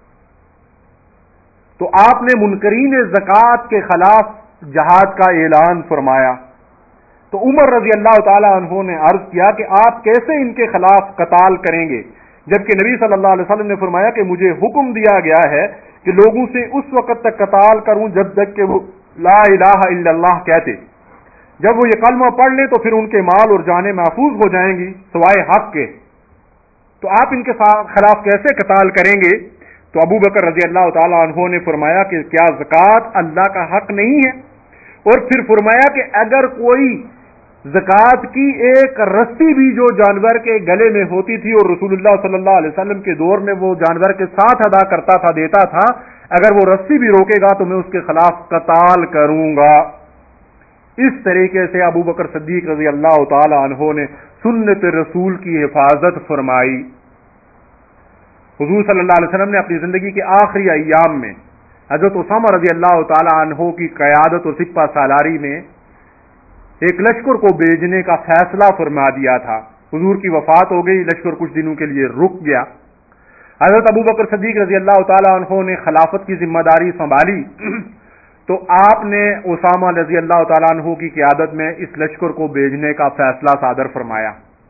تو آپ نے منکرین زکوٰۃ کے خلاف جہاد کا اعلان فرمایا، تو عمر رضی اللہ تعالی عنہ نے عرض کیا کہ آپ کیسے ان کے خلاف قتال کریں گے، جبکہ نبی صلی اللہ علیہ وسلم نے فرمایا کہ مجھے حکم دیا گیا ہے کہ لوگوں سے اس وقت تک قتال کروں جب تک کہ وہ لا الہ الا اللہ کہتے، جب وہ یہ کلمہ پڑھ لیں تو پھر ان کے مال اور جانیں محفوظ ہو جائیں گی سوائے حق کے، تو آپ ان کے خلاف کیسے قتال کریں گے؟ تو ابو بکر رضی اللہ تعالی عنہ نے فرمایا کہ کیا زکوٰۃ اللہ کا حق نہیں ہے؟ اور پھر فرمایا کہ اگر کوئی زکوٰۃ کی ایک رسی بھی جو جانور کے گلے میں ہوتی تھی اور رسول اللہ صلی اللہ علیہ وسلم کے دور میں وہ جانور کے ساتھ ادا کرتا تھا، دیتا تھا، اگر وہ رسی بھی روکے گا تو میں اس کے خلاف قتال کروں گا۔ اس طریقے سے ابو بکر صدیق رضی اللہ تعالی عنہ نے سنت رسول کی حفاظت فرمائی۔ حضور صلی اللہ علیہ وسلم نے اپنی زندگی کے آخری ایام میں حضرت اسامہ رضی اللہ تعالی عنہ کی قیادت اور سپہ سالاری میں ایک لشکر کو بھیجنے کا فیصلہ فرما دیا تھا۔ حضور کی وفات ہو گئی، لشکر کچھ دنوں کے لیے رک گیا۔ حضرت ابو بکر صدیق رضی اللہ تعالی عنہ نے خلافت کی ذمہ داری سنبھالی تو آپ نے اسامہ رضی اللہ تعالی عنہ کی قیادت میں اس لشکر کو بھیجنے کا فیصلہ صادر فرمایا۔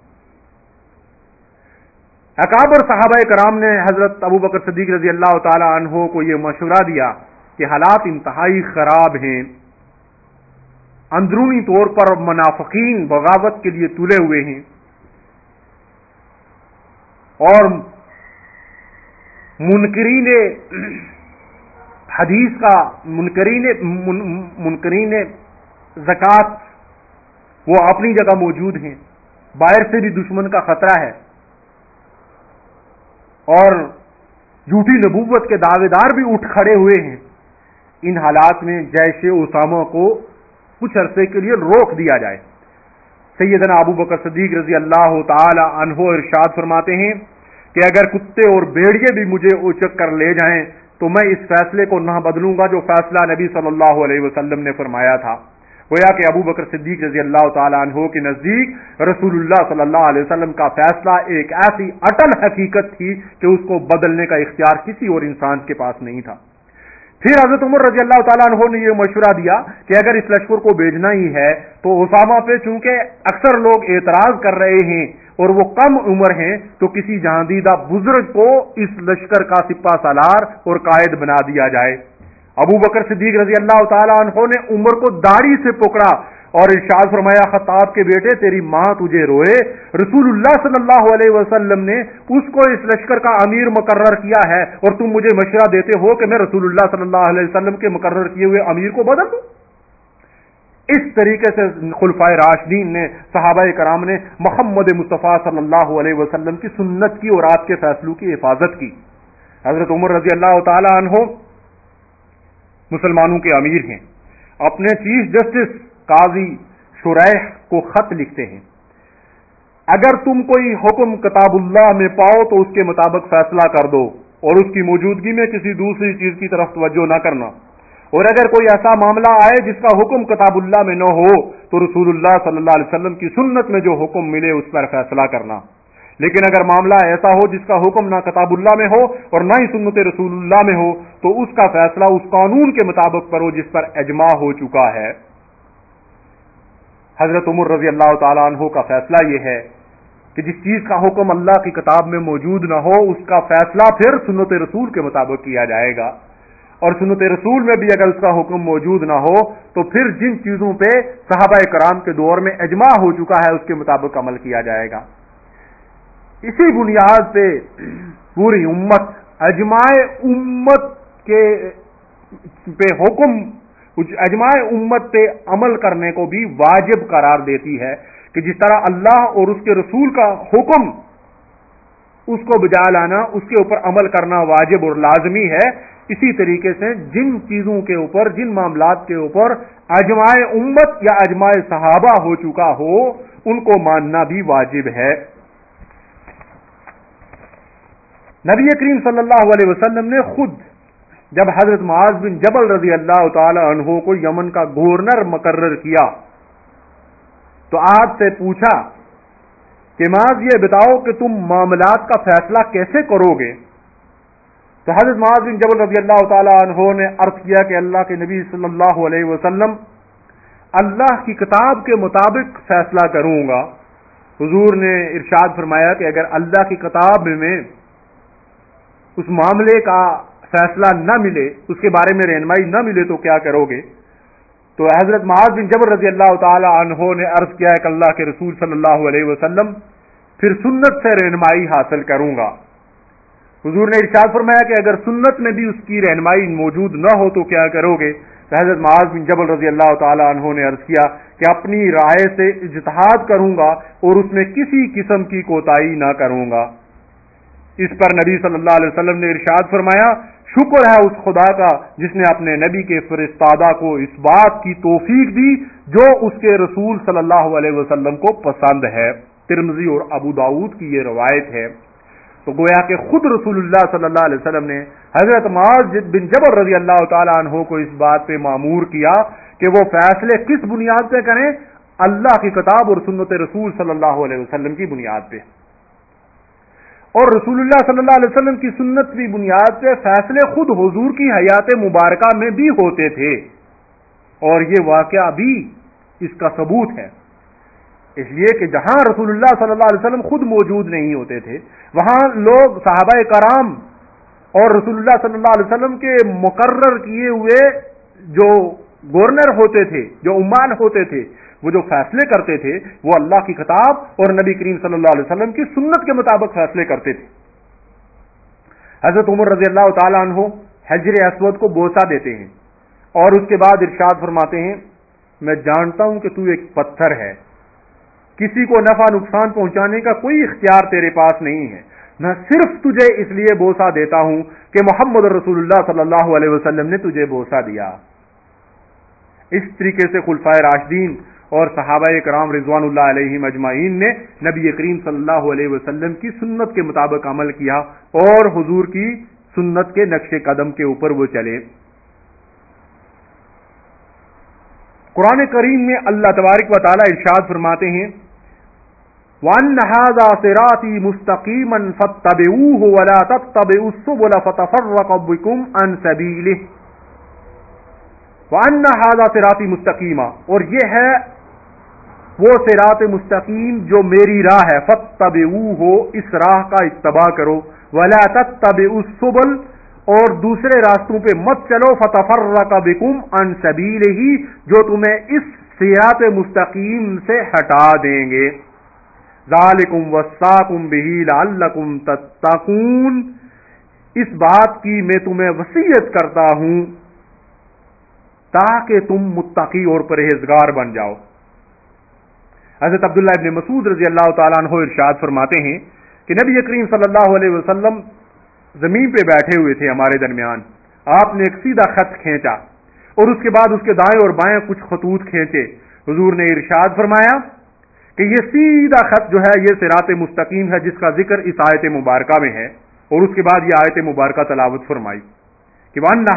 اکابر صحابہ کرام نے حضرت ابو بکر صدیق رضی اللہ تعالی عنہ کو یہ مشورہ دیا کہ حالات انتہائی خراب ہیں، اندرونی طور پر منافقین بغاوت کے لیے تلے ہوئے ہیں، اور منکرین حدیث کا منکرین زکوٰۃ وہ اپنی جگہ موجود ہیں، باہر سے بھی دشمن کا خطرہ ہے، اور جھوٹی نبوت کے دعوے دار بھی اٹھ کھڑے ہوئے ہیں۔ ان حالات میں جیش اسامہ کو کچھ عرصے کے لیے روک دیا جائے۔ سیدنا ابو بکر صدیق رضی اللہ تعالی عنہ ارشاد فرماتے ہیں کہ اگر کتے اور بھیڑیے بھی مجھے اچک کر لے جائیں تو میں اس فیصلے کو نہ بدلوں گا جو فیصلہ نبی صلی اللہ علیہ وسلم نے فرمایا تھا۔ گویا کہ ابو بکر صدیق رضی اللہ تعالی عنہ کے نزدیک رسول اللہ صلی اللہ علیہ وسلم کا فیصلہ ایک ایسی اٹل حقیقت تھی کہ اس کو بدلنے کا اختیار کسی اور انسان کے پاس نہیں تھا۔ پھر حضرت عمر رضی اللہ تعالیٰ عنہ نے یہ مشورہ دیا کہ اگر اس لشکر کو بھیجنا ہی ہے تو اسامہ پہ چونکہ اکثر لوگ اعتراض کر رہے ہیں اور وہ کم عمر ہیں تو کسی جہاندیدہ بزرگ کو اس لشکر کا سپہ سالار اور قائد بنا دیا جائے۔ ابو بکر صدیق رضی اللہ تعالیٰ عنہ نے عمر کو داڑھی سے پکڑا اور ارشاد فرمایا، خطاب کے بیٹے تیری ماں تجھے روئے، رسول اللہ صلی اللہ علیہ وسلم نے اس کو اس لشکر کا امیر مقرر کیا ہے اور تم مجھے مشورہ دیتے ہو کہ میں رسول اللہ صلی اللہ علیہ وسلم کے مقرر کیے ہوئے امیر کو بدل دوں۔ اس طریقے سے خلفائے راشدین نے، صحابہ کرام نے محمد مصطفیٰ صلی اللہ علیہ وسلم کی سنت کی اور آپ کے فیصلوں کی حفاظت کی۔ حضرت عمر رضی اللہ تعالی عنہ مسلمانوں کے امیر ہیں، اپنے چیف جسٹس قاضی شریح کو خط لکھتے ہیں، اگر تم کوئی حکم کتاب اللہ میں پاؤ تو اس کے مطابق فیصلہ کر دو اور اس کی موجودگی میں کسی دوسری چیز کی طرف توجہ نہ کرنا، اور اگر کوئی ایسا معاملہ آئے جس کا حکم کتاب اللہ میں نہ ہو تو رسول اللہ صلی اللہ علیہ وسلم کی سنت میں جو حکم ملے اس پر فیصلہ کرنا، لیکن اگر معاملہ ایسا ہو جس کا حکم نہ کتاب اللہ میں ہو اور نہ ہی سنت رسول اللہ میں ہو تو اس کا فیصلہ اس قانون کے مطابق کرو جس پر اجماع ہو چکا ہے۔ حضرت عمر رضی اللہ تعالیٰ عنہ کا فیصلہ یہ ہے کہ جس چیز کا حکم اللہ کی کتاب میں موجود نہ ہو اس کا فیصلہ پھر سنت رسول کے مطابق کیا جائے گا، اور سنت رسول میں بھی اگر اس کا حکم موجود نہ ہو تو پھر جن چیزوں پہ صحابہ کرام کے دور میں اجماع ہو چکا ہے اس کے مطابق عمل کیا جائے گا۔ اسی بنیاد پہ پوری امت اجماع امت کے پہ حکم اجماع امت پہ عمل کرنے کو بھی واجب قرار دیتی ہے کہ جس طرح اللہ اور اس کے رسول کا حکم اس کو بجا لانا، اس کے اوپر عمل کرنا واجب اور لازمی ہے، اسی طریقے سے جن چیزوں کے اوپر، جن معاملات کے اوپر اجماع امت یا اجماع صحابہ ہو چکا ہو ان کو ماننا بھی واجب ہے۔ نبی کریم صلی اللہ علیہ وسلم نے خود جب حضرت معاذ بن جبل رضی اللہ تعالی عنہ کو یمن کا گورنر مقرر کیا تو آپ سے پوچھا کہ معاذ یہ بتاؤ کہ تم معاملات کا فیصلہ کیسے کرو گے؟ تو حضرت معاذ بن جبل رضی اللہ تعالی عنہ نے عرض کیا کہ اللہ کے نبی صلی اللہ علیہ وسلم اللہ کی کتاب کے مطابق فیصلہ کروں گا۔ حضور نے ارشاد فرمایا کہ اگر اللہ کی کتاب میں اس معاملے کا فیصلہ نہ ملے، اس کے بارے میں رہنمائی نہ ملے تو کیا کرو گے؟ تو حضرت معاذ بن جبل رضی اللہ تعالی عنہ نے عرض کیا کہ اللہ کے رسول صلی اللہ علیہ وسلم پھر سنت سے رہنمائی حاصل کروں گا۔ حضور نے ارشاد فرمایا کہ اگر سنت میں بھی اس کی رہنمائی موجود نہ ہو تو کیا کرو گے؟ تو حضرت معاذ بن جبل رضی اللہ تعالی عنہ نے عرض کیا کہ اپنی رائے سے اجتہاد کروں گا اور اس میں کسی قسم کی کوتاہی نہ کروں گا۔ اس پر نبی صلی اللہ علیہ وسلم نے ارشاد فرمایا، شکر ہے اس خدا کا جس نے اپنے نبی کے فرستادہ کو اس بات کی توفیق دی جو اس کے رسول صلی اللہ علیہ وسلم کو پسند ہے۔ ترمذی اور ابو داؤد کی یہ روایت ہے۔ تو گویا کہ خود رسول اللہ صلی اللہ علیہ وسلم نے حضرت معاذ بن جبل رضی اللہ تعالی عنہ کو اس بات پہ مامور کیا کہ وہ فیصلے کس بنیاد پہ کریں؟ اللہ کی کتاب اور سنت رسول صلی اللہ علیہ وسلم کی بنیاد پہ، اور رسول اللہ صلی اللہ علیہ وسلم کی سنت کی بنیاد پہ فیصلے خود حضور کی حیات مبارکہ میں بھی ہوتے تھے، اور یہ واقعہ بھی اس کا ثبوت ہے۔ اس لیے کہ جہاں رسول اللہ صلی اللہ علیہ وسلم خود موجود نہیں ہوتے تھے وہاں لوگ صحابہ کرام اور رسول اللہ صلی اللہ علیہ وسلم کے مقرر کیے ہوئے جو گورنر ہوتے تھے، جو عمال ہوتے تھے، وہ جو فیصلے کرتے تھے وہ اللہ کی کتاب اور نبی کریم صلی اللہ علیہ وسلم کی سنت کے مطابق فیصلے کرتے تھے۔ حضرت عمر رضی اللہ تعالیٰ عنہ حجر اسود کو بوسہ دیتے ہیں اور اس کے بعد ارشاد فرماتے ہیں میں جانتا ہوں کہ تو ایک پتھر ہے، کسی کو نفع نقصان پہنچانے کا کوئی اختیار تیرے پاس نہیں ہے، میں صرف تجھے اس لیے بوسہ دیتا ہوں کہ محمد رسول اللہ صلی اللہ علیہ وسلم نے تجھے بوسہ دیا۔ اس طریقے سے خلفائے راشدین اور صحابہ کرام رضوان اللہ علیہم اجمعین نے نبی کریم صلی اللہ علیہ وسلم کی سنت کے مطابق عمل کیا اور حضور کی سنت کے نقش قدم کے اوپر وہ چلے۔ قرآن کریم میں اللہ تبارک و تعالی ارشاد فرماتے ہیں وَأَنَّ هَذَا صِرَاطِي مُسْتَقِيمًا فَاتَّبِعُوهُ وَلَا تَتَّبِعُوا السُّبُلَ فَتَفَرَّقَ بِكُمْ عَنْ سَبِيلِهِ وَأَنَّ هَذَا صِرَاطِي مُسْتَقِيمًا، اور یہ ہے وہ صراط مستقیم جو میری راہ ہے، فَاتَّبِعُوهُ، اس راہ کا اتباع کرو، وَلَا تَتَّبِعُوا السُّبُلَ، اور دوسرے راستوں پہ مت چلو، فَتَفَرَّقَ بِكُمْ عَنْ سَبِيلِهِ، جو تمہیں اس صراط مستقیم سے ہٹا دیں گے۔ ذالکم وصاکم بہ لعلکم تتقون، اس بات کی میں تمہیں وصیت کرتا ہوں تاکہ تم متقی اور پرہیزگار بن جاؤ۔ حضرت عبداللہ ابن مسعود رضی اللہ تعالیٰ عنہ ارشاد فرماتے ہیں کہ نبی کریم صلی اللہ علیہ وسلم زمین پہ بیٹھے ہوئے تھے ہمارے درمیان، آپ نے ایک سیدھا خط کھینچا اور اس کے بعد اس کے دائیں اور بائیں کچھ خطوط کھینچے۔ حضور نے ارشاد فرمایا کہ یہ سیدھا خط جو ہے یہ صراط مستقیم ہے جس کا ذکر اس آیت مبارکہ میں ہے، اور اس کے بعد یہ آیت مبارکہ تلاوت فرمائی کہ وَأَنَّ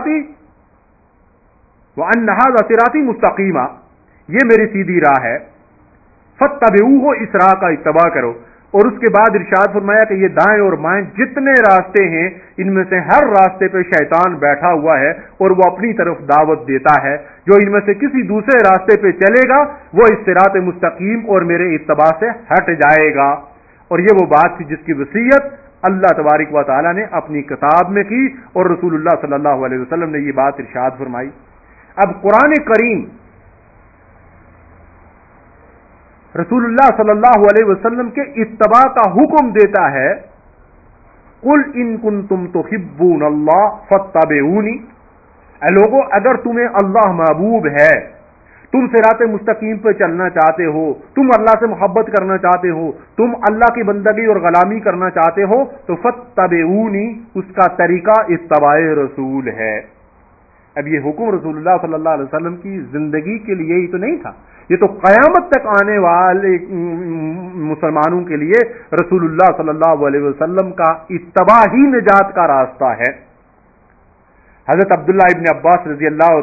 هَذَا صِرَاطِي مُسْتَقِيمًا، یہ میری سیدھی راہ ہے، فَاتَّبِعُوهُ، اس راہ کا اتباع کرو، اور اس کے بعد ارشاد فرمایا کہ یہ دائیں اور بائیں جتنے راستے ہیں ان میں سے ہر راستے پہ شیطان بیٹھا ہوا ہے اور وہ اپنی طرف دعوت دیتا ہے، جو ان میں سے کسی دوسرے راستے پہ چلے گا وہ اس صراط مستقیم اور میرے اتباع سے ہٹ جائے گا۔ اور یہ وہ بات تھی جس کی وصیت اللہ تبارک و تعالیٰ نے اپنی کتاب میں کی اور رسول اللہ صلی اللہ علیہ وسلم نے یہ بات ارشاد فرمائی۔ اب قرآن کریم رسول اللہ صلی اللہ علیہ وسلم کے اتباع کا حکم دیتا ہے، قُلْ إِن كُنتُمْ تُحِبُّونَ اللَّهَ فَاتَّبِعُونِی، اے لوگو اگر تمہیں اللہ محبوب ہے، تم صراط مستقیم پہ چلنا چاہتے ہو، تم اللہ سے محبت کرنا چاہتے ہو، تم اللہ کی بندگی اور غلامی کرنا چاہتے ہو تو فَاتَّبِعُونِی، اس کا طریقہ اتباع رسول ہے۔ اب یہ حکم رسول اللہ صلی اللہ علیہ وسلم کی زندگی کے لیے ہی تو نہیں تھا، یہ تو قیامت تک آنے والے مسلمانوں کے لیے رسول اللہ صلی اللہ علیہ وسلم کا اتباع ہی نجات کا راستہ ہے۔ حضرت عبداللہ ابن عباس رضی اللہ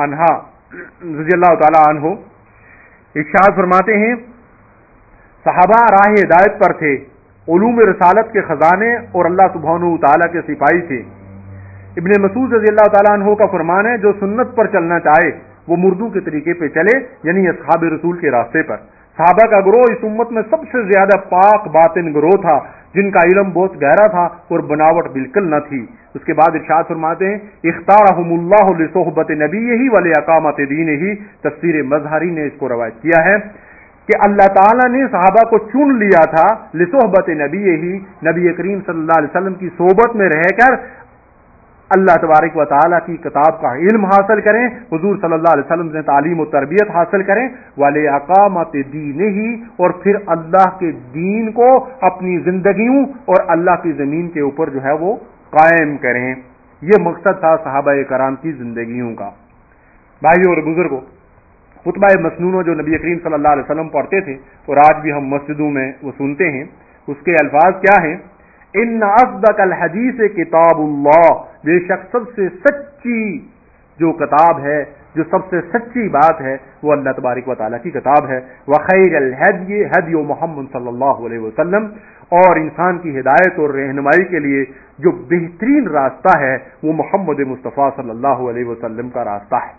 تعالی عنہ ارشاد فرماتے ہیں صحابہ راہ ہدایت پر تھے، علوم رسالت کے خزانے اور اللہ سبحانہ و تعالیٰ کے سپاہی تھے۔ ابن مسعود رضی اللہ تعالیٰ عنہ کا فرمان ہے جو سنت پر چلنا چاہے وہ مردوں کے طریقے پہ چلے، یعنی اصحاب رسول کے راستے پر۔ صحابہ کا گروہ اس امت میں سب سے زیادہ پاک باطن گروہ تھا، جن کا علم بہت گہرا تھا اور بناوٹ بالکل نہ تھی۔ اس کے بعد ارشاد فرماتے ہیں اختارہم اللہ لصحبت نبیہ ولاقامت دینہ، تفسیر مظہری نے اس کو روایت کیا ہے کہ اللہ تعالیٰ نے صحابہ کو چن لیا تھا لصحبت نبیہ، نبی کریم صلی اللہ علیہ وسلم کی صحبت میں رہ کر اللہ تبارک و تعالیٰ کی کتاب کا علم حاصل کریں، حضور صلی اللہ علیہ وسلم سے تعلیم و تربیت حاصل کریں، وَلِإِقَامَةِ دِینِهِ، اور پھر اللہ کے دین کو اپنی زندگیوں اور اللہ کی زمین کے اوپر جو ہے وہ قائم کریں۔ یہ مقصد تھا صحابہ کرام کی زندگیوں کا۔ بھائیو اور بزرگوں، خطبہ مسنونہ جو نبی کریم صلی اللہ علیہ وسلم پڑھتے تھے اور آج بھی ہم مسجدوں میں وہ سنتے ہیں، اس کے الفاظ کیا ہیں؟ ان اصدق الحدیث کتاب اللہ، بے شک سب سے سچی جو کتاب ہے، جو سب سے سچی بات ہے وہ اللہ تبارک و تعالیٰ کی کتاب ہے۔ وخیر الہدی ہدی محمد صلی اللہ علیہ وسلم، اور انسان کی ہدایت اور رہنمائی کے لیے جو بہترین راستہ ہے وہ محمد مصطفیٰ صلی اللہ علیہ وسلم کا راستہ ہے۔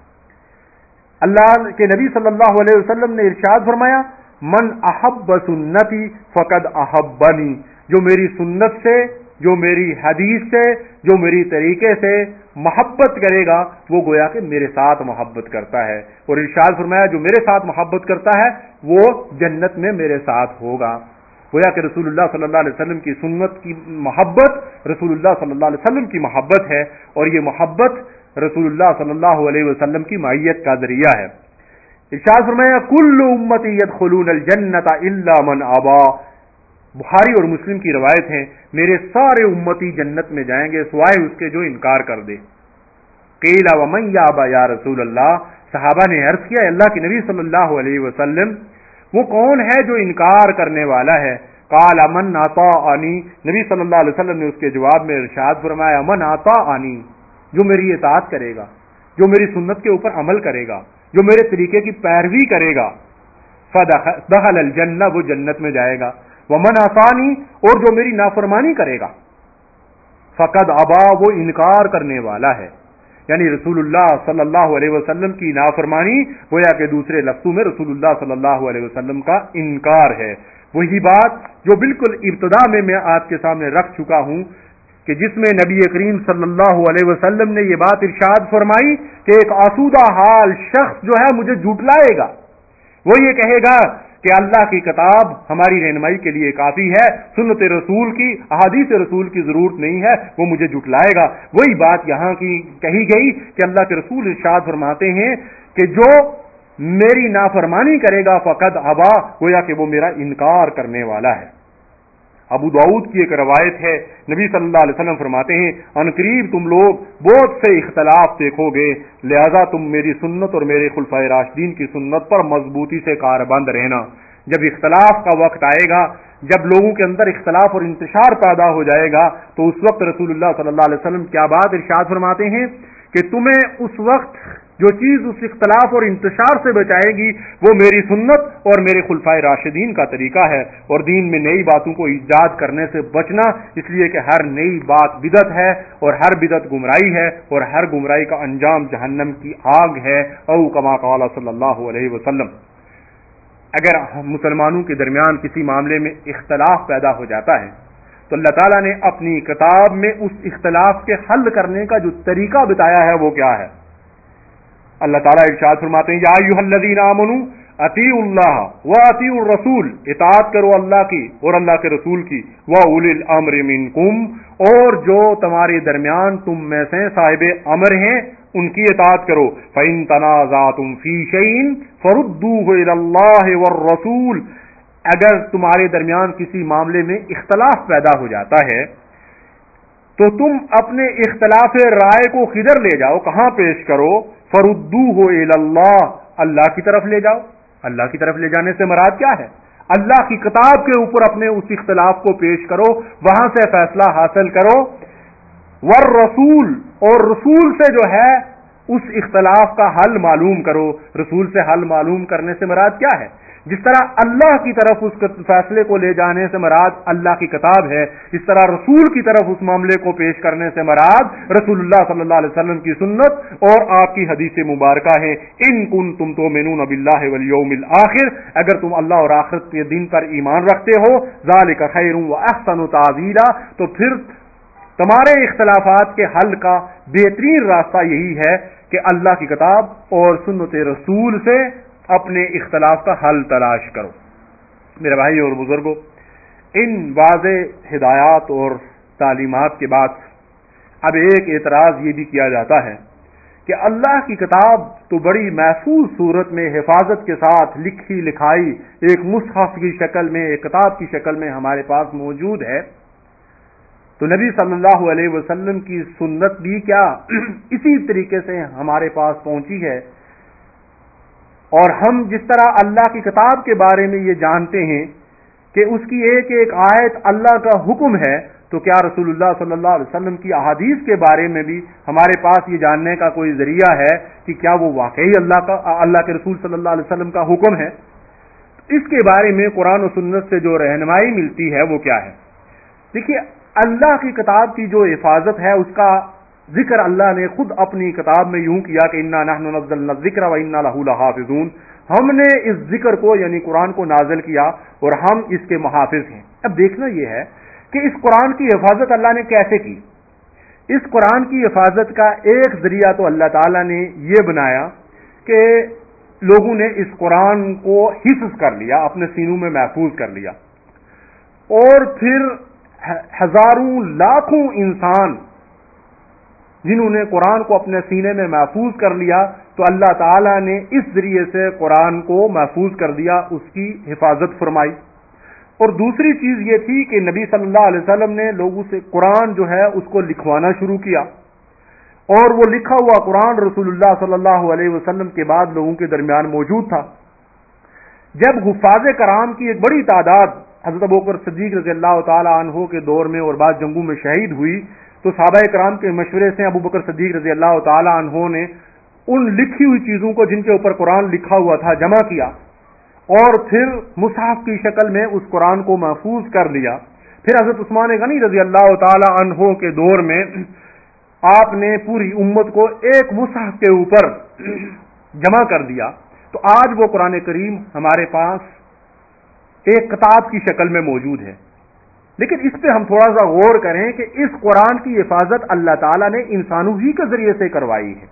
اللہ کے نبی صلی اللہ علیہ وسلم نے ارشاد فرمایا من احب سنتی فقد احبنی، جو میری سنت سے جو میری حدیث سے، جو میری طریقے سے محبت کرے گا وہ گویا کہ میرے ساتھ محبت کرتا ہے، اور ارشاد فرمایا جو میرے ساتھ محبت کرتا ہے وہ جنت میں میرے ساتھ ہوگا۔ گویا کہ رسول اللہ صلی اللہ علیہ وسلم کی سنت کی محبت رسول اللہ صلی اللہ علیہ وسلم کی محبت ہے، اور یہ محبت رسول اللہ صلی اللہ علیہ وسلم کی معیت کا ذریعہ ہے۔ ارشاد فرمایا کل امتی یدخلون الجنت الا من ابا، بخاری اور مسلم کی روایت ہے، میرے سارے امتی جنت میں جائیں گے سوائے اس کے جو انکار کر دے۔ قیل ومن یابا یا رسول اللہ، صحابہ نے عرض کیا اللہ کے نبی صلی اللہ علیہ وسلم وہ کون ہے جو انکار کرنے والا ہے؟ قال من اطاعنی، نبی صلی اللہ علیہ وسلم نے اس کے جواب میں ارشاد فرمایا من اطاعنی، جو میری اطاعت کرے گا، جو میری سنت کے اوپر عمل کرے گا، جو میرے طریقے کی پیروی کرے گا، فدخل الجنہ، وہ جنت میں جائے گا، ومن عصانی، اور جو میری نافرمانی کرے گا، فقد ابا، وہ انکار کرنے والا ہے۔ یعنی رسول اللہ صلی اللہ علیہ وسلم کی نافرمانی گویا کہ دوسرے لفظوں میں رسول اللہ صلی اللہ علیہ وسلم کا انکار ہے۔ وہی بات جو بالکل ابتدا میں آپ کے سامنے رکھ چکا ہوں کہ جس میں نبی کریم صلی اللہ علیہ وسلم نے یہ بات ارشاد فرمائی کہ ایک آسودہ حال شخص جو ہے مجھے جھٹلائے گا، وہ یہ کہے گا کہ اللہ کی کتاب ہماری رہنمائی کے لیے کافی ہے، سنت رسول کی، احادیث رسول کی ضرورت نہیں ہے، وہ مجھے جھٹلائے گا۔ وہی بات یہاں کی کہی گئی کہ اللہ کے رسول ارشاد فرماتے ہیں کہ جو میری نافرمانی کرے گا فقد ابا، گویا کہ وہ میرا انکار کرنے والا ہے۔ ابو داؤد کی ایک روایت ہے، نبی صلی اللہ علیہ وسلم فرماتے ہیں عنقریب تم لوگ بہت سے اختلاف دیکھو گے، لہذا تم میری سنت اور میرے خلفائے راشدین کی سنت پر مضبوطی سے کاربند رہنا۔ جب اختلاف کا وقت آئے گا، جب لوگوں کے اندر اختلاف اور انتشار پیدا ہو جائے گا، تو اس وقت رسول اللہ صلی اللہ علیہ وسلم کیا بات ارشاد فرماتے ہیں کہ تمہیں اس وقت جو چیز اس اختلاف اور انتشار سے بچائے گی وہ میری سنت اور میرے خلفائے راشدین کا طریقہ ہے، اور دین میں نئی باتوں کو ایجاد کرنے سے بچنا، اس لیے کہ ہر نئی بات بدعت ہے، اور ہر بدعت گمراہی ہے، اور ہر گمراہی کا انجام جہنم کی آگ ہے، او کما قال صلی اللہ علیہ وسلم۔ اگر مسلمانوں کے درمیان کسی معاملے میں اختلاف پیدا ہو جاتا ہے تو اللہ تعالیٰ نے اپنی کتاب میں اس اختلاف کے حل کرنے کا جو طریقہ بتایا ہے وہ کیا ہے؟ اللہ تعالیٰ ارشاد فرماتے ہیں یا ایھا الذین آمنوا اطیعوا اللہ واطیعوا الرسول، اطاعت کرو اللہ کی اور اللہ کے رسول کی، واولی الامر منکم، اور جو تمہارے درمیان تم میں سے صاحب امر ہیں ان کی اطاعت کرو، فإن تنازعتم فی شیء فردوہ الی اللہ والرسول، اگر تمہارے درمیان کسی معاملے میں اختلاف پیدا ہو جاتا ہے تو تم اپنے اختلاف رائے کو کدھر لے جاؤ، کہاں پیش کرو؟ فردوہ الی اللہ، اللہ کی طرف لے جاؤ۔ اللہ کی طرف لے جانے سے مراد کیا ہے؟ اللہ کی کتاب کے اوپر اپنے اس اختلاف کو پیش کرو، وہاں سے فیصلہ حاصل کرو، والرسول، اور رسول سے جو ہے اس اختلاف کا حل معلوم کرو۔ رسول سے حل معلوم کرنے سے مراد کیا ہے؟ جس طرح اللہ کی طرف اس فیصلے کو لے جانے سے مراد اللہ کی کتاب ہے، اس طرح رسول کی طرف اس معاملے کو پیش کرنے سے مراد رسول اللہ صلی اللہ علیہ وسلم کی سنت اور آپ کی حدیث مبارکہ ہے۔ ان کنتم تؤمنون باللہ والیوم الآخر، اگر تم اللہ اور آخرت کے دن پر ایمان رکھتے ہو، ذالک خیر واحسن تعویلا، تو پھر تمہارے اختلافات کے حل کا بہترین راستہ یہی ہے کہ اللہ کی کتاب اور سنت رسول سے اپنے اختلاف کا حل تلاش کرو۔ میرے بھائی اور بزرگوں، ان واضح ہدایات اور تعلیمات کے بعد اب ایک اعتراض یہ بھی کیا جاتا ہے کہ اللہ کی کتاب تو بڑی محفوظ صورت میں حفاظت کے ساتھ لکھی لکھائی ایک مصحف کی شکل میں، ایک کتاب کی شکل میں ہمارے پاس موجود ہے، تو نبی صلی اللہ علیہ وسلم کی سنت بھی کیا اسی طریقے سے ہمارے پاس پہنچی ہے؟ اور ہم جس طرح اللہ کی کتاب کے بارے میں یہ جانتے ہیں کہ اس کی ایک ایک آیت اللہ کا حکم ہے، تو کیا رسول اللہ صلی اللہ علیہ وسلم کی احادیث کے بارے میں بھی ہمارے پاس یہ جاننے کا کوئی ذریعہ ہے کہ کیا وہ واقعی اللہ کے رسول صلی اللہ علیہ وسلم کا حکم ہے؟ اس کے بارے میں قرآن و سنت سے جو رہنمائی ملتی ہے وہ کیا ہے؟ دیکھیے، اللہ کی کتاب کی جو حفاظت ہے اس کا ذکر اللہ نے خود اپنی کتاب میں یوں کیا کہ انا نحن نزلنا الذکر وانا لہ لحافظون، ہم نے اس ذکر کو یعنی قرآن کو نازل کیا اور ہم اس کے محافظ ہیں۔ اب دیکھنا یہ ہے کہ اس قرآن کی حفاظت اللہ نے کیسے کی۔ اس قرآن کی حفاظت کا ایک ذریعہ تو اللہ تعالیٰ نے یہ بنایا کہ لوگوں نے اس قرآن کو حفظ کر لیا، اپنے سینوں میں محفوظ کر لیا، اور پھر ہزاروں لاکھوں انسان جنہوں نے قرآن کو اپنے سینے میں محفوظ کر لیا، تو اللہ تعالیٰ نے اس ذریعے سے قرآن کو محفوظ کر دیا، اس کی حفاظت فرمائی۔ اور دوسری چیز یہ تھی کہ نبی صلی اللہ علیہ وسلم نے لوگوں سے قرآن جو ہے اس کو لکھوانا شروع کیا، اور وہ لکھا ہوا قرآن رسول اللہ صلی اللہ علیہ وسلم کے بعد لوگوں کے درمیان موجود تھا۔ جب حفاظ کرام کی ایک بڑی تعداد حضرت ابوبکر صدیق رضی اللہ تعالی عنہ کے دور میں اور بعض جنگوں میں شہید ہوئی، تو صحابہ کرام کے مشورے سے ابوبکر صدیق رضی اللہ تعالی عنہ نے ان لکھی ہوئی چیزوں کو جن کے اوپر قرآن لکھا ہوا تھا جمع کیا، اور پھر مصحف کی شکل میں اس قرآن کو محفوظ کر لیا۔ پھر حضرت عثمان غنی رضی اللہ تعالی عنہ کے دور میں آپ نے پوری امت کو ایک مصحف کے اوپر جمع کر دیا، تو آج وہ قرآن کریم ہمارے پاس ایک کتاب کی شکل میں موجود ہے۔ لیکن اس پہ ہم تھوڑا سا غور کریں کہ اس قرآن کی حفاظت اللہ تعالیٰ نے انسانوں ہی کے ذریعے سے کروائی ہے۔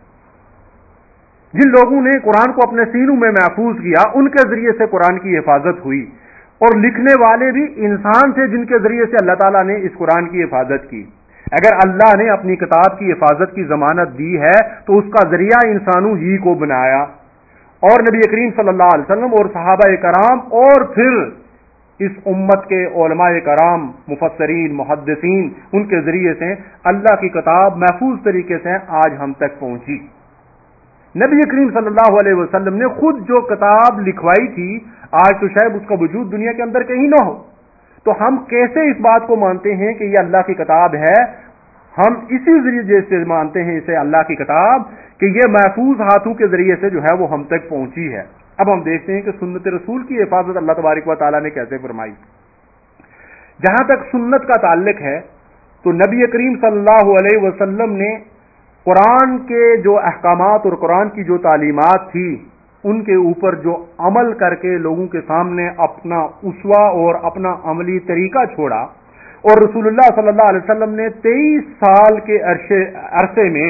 جن لوگوں نے قرآن کو اپنے سینوں میں محفوظ کیا، ان کے ذریعے سے قرآن کی حفاظت ہوئی، اور لکھنے والے بھی انسان تھے جن کے ذریعے سے اللہ تعالیٰ نے اس قرآن کی حفاظت کی۔ اگر اللہ نے اپنی کتاب کی حفاظت کی ضمانت دی ہے تو اس کا ذریعہ انسانوں ہی کو بنایا، اور نبی کریم صلی اللہ علیہ وسلم اور صحابہ کرام اور پھر اس امت کے علماء کرام، مفسرین، محدثین، ان کے ذریعے سے اللہ کی کتاب محفوظ طریقے سے آج ہم تک پہنچی۔ نبی کریم صلی اللہ علیہ وسلم نے خود جو کتاب لکھوائی تھی، آج تو شاید اس کا وجود دنیا کے اندر کہیں نہ ہو، تو ہم کیسے اس بات کو مانتے ہیں کہ یہ اللہ کی کتاب ہے؟ ہم اسی ذریعے سے مانتے ہیں اسے اللہ کی کتاب کہ یہ محفوظ ہاتھوں کے ذریعے سے جو ہے وہ ہم تک پہنچی ہے۔ اب ہم دیکھتے ہیں کہ سنت رسول کی حفاظت اللہ تبارک و تعالیٰ نے کیسے فرمائی۔ جہاں تک سنت کا تعلق ہے تو نبی کریم صلی اللہ علیہ وسلم نے قرآن کے جو احکامات اور قرآن کی جو تعلیمات تھی، ان کے اوپر جو عمل کر کے لوگوں کے سامنے اپنا اسوہ اور اپنا عملی طریقہ چھوڑا، اور رسول اللہ صلی اللہ علیہ وسلم نے 23 سال کے عرصے میں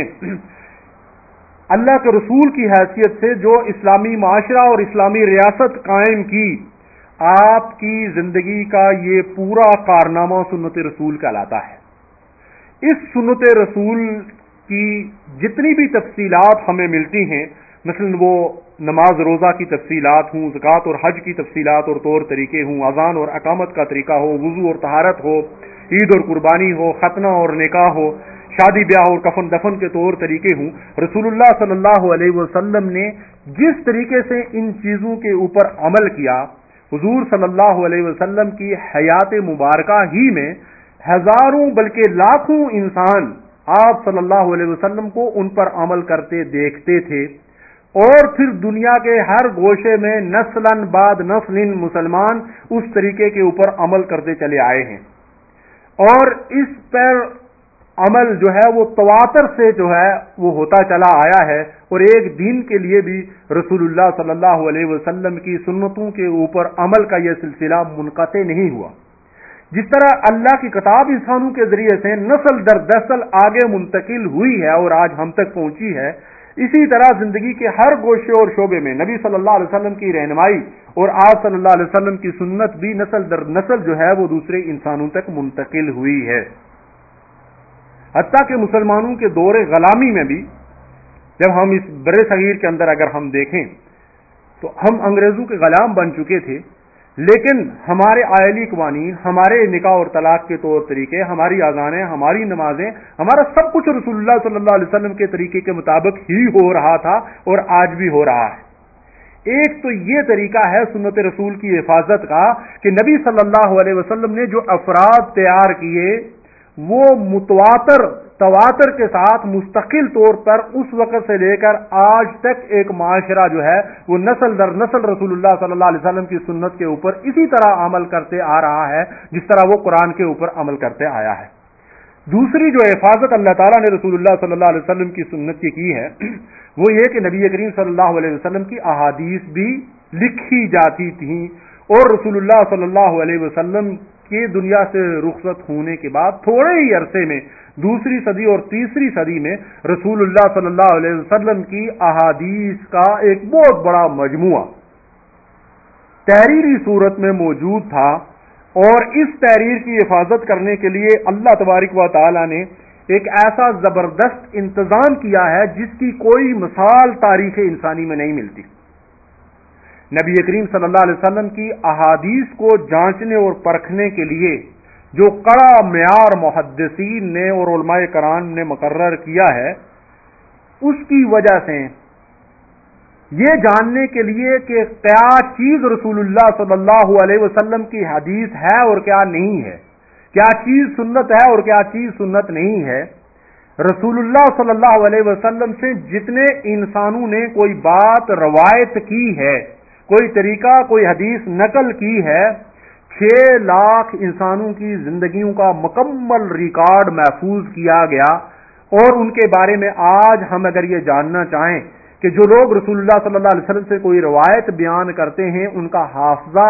اللہ کے رسول کی حیثیت سے جو اسلامی معاشرہ اور اسلامی ریاست قائم کی، آپ کی زندگی کا یہ پورا کارنامہ سنت رسول کہلاتا ہے۔ اس سنت رسول کی جتنی بھی تفصیلات ہمیں ملتی ہیں، مثلا وہ نماز روزہ کی تفصیلات ہوں، زکوٰۃ اور حج کی تفصیلات اور طور طریقے ہوں، اذان اور اقامت کا طریقہ ہو، وضو اور طہارت ہو، عید اور قربانی ہو، ختنہ اور نکاح ہو، شادی بیاہ اور کفن دفن کے طور طریقے ہوں، رسول اللہ صلی اللہ علیہ وسلم نے جس طریقے سے ان چیزوں کے اوپر عمل کیا، حضور صلی اللہ علیہ وسلم کی حیات مبارکہ ہی میں ہزاروں بلکہ لاکھوں انسان آپ صلی اللہ علیہ وسلم کو ان پر عمل کرتے دیکھتے تھے، اور پھر دنیا کے ہر گوشے میں نسلاً بعد نسل مسلمان اس طریقے کے اوپر عمل کرتے چلے آئے ہیں، اور اس پر عمل جو ہے وہ تواتر سے جو ہے وہ ہوتا چلا آیا ہے، اور ایک دن کے لیے بھی رسول اللہ صلی اللہ علیہ وسلم کی سنتوں کے اوپر عمل کا یہ سلسلہ منقطع نہیں ہوا۔ جس طرح اللہ کی کتاب انسانوں کے ذریعے سے نسل در نسل آگے منتقل ہوئی ہے اور آج ہم تک پہنچی ہے، اسی طرح زندگی کے ہر گوشے اور شعبے میں نبی صلی اللہ علیہ وسلم کی رہنمائی اور آپ صلی اللہ علیہ وسلم کی سنت بھی نسل در نسل جو ہے وہ دوسرے انسانوں تک منتقل ہوئی ہے۔ حتیٰ کہ مسلمانوں کے دور غلامی میں بھی جب ہم اس بر صغیر کے اندر اگر ہم دیکھیں تو ہم انگریزوں کے غلام بن چکے تھے، لیکن ہمارے آئلی قوانین، ہمارے نکاح اور طلاق کے طور طریقے، ہماری اذانیں، ہماری نمازیں، ہمارا سب کچھ رسول اللہ صلی اللہ علیہ وسلم کے طریقے کے مطابق ہی ہو رہا تھا اور آج بھی ہو رہا ہے۔ ایک تو یہ طریقہ ہے سنت رسول کی حفاظت کا کہ نبی صلی اللہ علیہ وسلم نے جو افراد تیار کیے وہ تواتر کے ساتھ مستقل طور پر اس وقت سے لے کر آج تک ایک معاشرہ جو ہے وہ نسل در نسل رسول اللہ صلی اللہ علیہ وسلم کی سنت کے اوپر اسی طرح عمل کرتے آ رہا ہے جس طرح وہ قرآن کے اوپر عمل کرتے آیا ہے۔ دوسری جو حفاظت اللہ تعالیٰ نے رسول اللہ صلی اللہ علیہ وسلم کی سنت کی ہے وہ یہ کہ نبی کریم صلی اللہ علیہ وسلم کی احادیث بھی لکھی جاتی تھیں، اور رسول اللہ صلی اللہ علیہ وسلم کے دنیا سے رخصت ہونے کے بعد تھوڑے ہی عرصے میں دوسری صدی اور تیسری صدی میں رسول اللہ صلی اللہ علیہ وسلم کی احادیث کا ایک بہت بڑا مجموعہ تحریری صورت میں موجود تھا، اور اس تحریر کی حفاظت کرنے کے لیے اللہ تبارک و تعالی نے ایک ایسا زبردست انتظام کیا ہے جس کی کوئی مثال تاریخ انسانی میں نہیں ملتی۔ نبی کریم صلی اللہ علیہ وسلم کی احادیث کو جانچنے اور پرکھنے کے لیے جو کڑا معیار محدثین نے اور علماء کرام نے مقرر کیا ہے، اس کی وجہ سے یہ جاننے کے لیے کہ کیا چیز رسول اللہ صلی اللہ علیہ وسلم کی حدیث ہے اور کیا نہیں ہے، کیا چیز سنت ہے اور کیا چیز سنت نہیں ہے، رسول اللہ صلی اللہ علیہ وسلم سے جتنے انسانوں نے کوئی بات روایت کی ہے، کوئی طریقہ، کوئی حدیث نقل کی ہے، 6 لاکھ انسانوں کی زندگیوں کا مکمل ریکارڈ محفوظ کیا گیا۔ اور ان کے بارے میں آج ہم اگر یہ جاننا چاہیں کہ جو لوگ رسول اللہ صلی اللہ علیہ وسلم سے کوئی روایت بیان کرتے ہیں ان کا حافظہ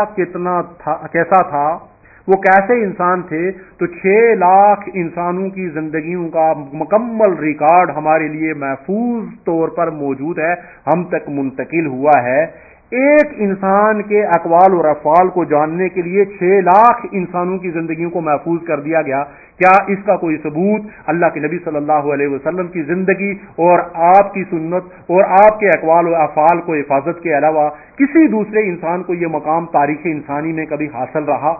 کیسا تھا، وہ کیسے انسان تھے، تو 6 لاکھ انسانوں کی زندگیوں کا مکمل ریکارڈ ہمارے لیے محفوظ طور پر موجود ہے، ہم تک منتقل ہوا ہے۔ ایک انسان کے اقوال اور افعال کو جاننے کے لیے 6 لاکھ انسانوں کی زندگیوں کو محفوظ کر دیا گیا۔ کیا اس کا کوئی ثبوت اللہ کے نبی صلی اللہ علیہ وسلم کی زندگی اور آپ کی سنت اور آپ کے اقوال و افعال کو حفاظت کے علاوہ کسی دوسرے انسان کو یہ مقام تاریخ انسانی میں کبھی حاصل رہا؟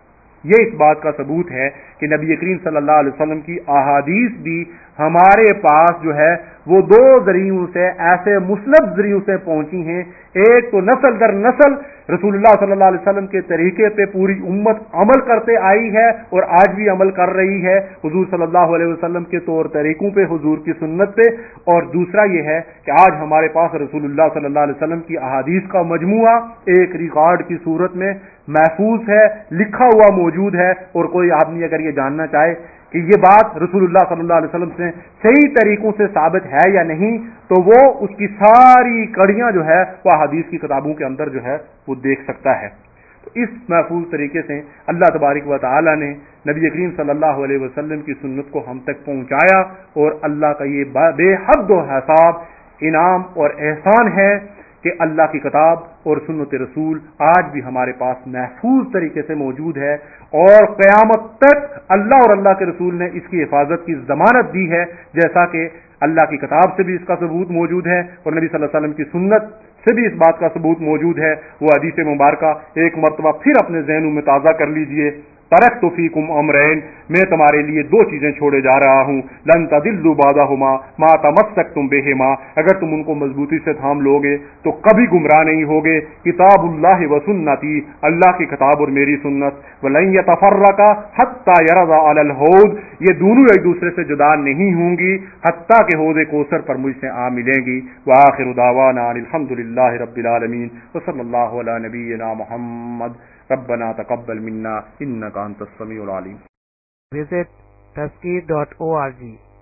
یہ اس بات کا ثبوت ہے کہ نبی کریم صلی اللہ علیہ وسلم کی احادیث بھی ہمارے پاس جو ہے وہ 2 ذریعوں سے، ایسے مسند ذریعوں سے پہنچی ہیں۔ ایک تو نسل در نسل رسول اللہ صلی اللہ علیہ وسلم کے طریقے پہ پوری امت عمل کرتے آئی ہے اور آج بھی عمل کر رہی ہے، حضور صلی اللہ علیہ وسلم کے طور طریقوں پہ، حضور کی سنت پہ۔ اور دوسرا یہ ہے کہ آج ہمارے پاس رسول اللہ صلی اللہ علیہ وسلم کی احادیث کا مجموعہ ایک ریکارڈ کی صورت میں محفوظ ہے، لکھا ہوا موجود ہے، اور کوئی آدمی اگر یہ جاننا چاہے کہ یہ بات رسول اللہ صلی اللہ علیہ وسلم سے صحیح طریقوں سے ثابت ہے یا نہیں، تو وہ اس کی ساری کڑیاں جو ہے وہ احادیث کی کتابوں کے اندر جو ہے وہ دیکھ سکتا ہے۔ تو اس محفوظ طریقے سے اللہ تبارک و تعالی نے نبی کریم صلی اللہ علیہ وسلم کی سنت کو ہم تک پہنچایا، اور اللہ کا یہ بے حد و حساب انعام اور احسان ہے کہ اللہ کی کتاب اور سنت رسول آج بھی ہمارے پاس محفوظ طریقے سے موجود ہے، اور قیامت تک اللہ اور اللہ کے رسول نے اس کی حفاظت کی ضمانت دی ہے، جیسا کہ اللہ کی کتاب سے بھی اس کا ثبوت موجود ہے اور نبی صلی اللہ علیہ وسلم کی سنت سے بھی اس بات کا ثبوت موجود ہے۔ وہ حدیث مبارکہ ایک مرتبہ پھر اپنے ذہنوں میں تازہ کر لیجئے، ترکت فیکم امرین، میں تمہارے لیے 2 چیزیں چھوڑے جا رہا ہوں، لن تضلوا بعدہما ما تمسکتم بہما، اگر تم ان کو مضبوطی سے تھام لوگے تو کبھی گمراہ نہیں ہوگے، کتاب اللہ و سنتی، اللہ کی کتاب اور میری سنت، ولن یتفرقا حتی یرضا علی الحوض، یہ دونوں ایک دوسرے سے جدا نہیں ہوں گی حتیٰ کہ حوض کوثر پر مجھ سے آ ملیں گی۔ وآخر دعوانا الحمدللہ رب العالمین، وصلی اللہ علی نبینا محمد، ربنا تقبل منا انك انت السميع العليم۔
Visit taskeer.org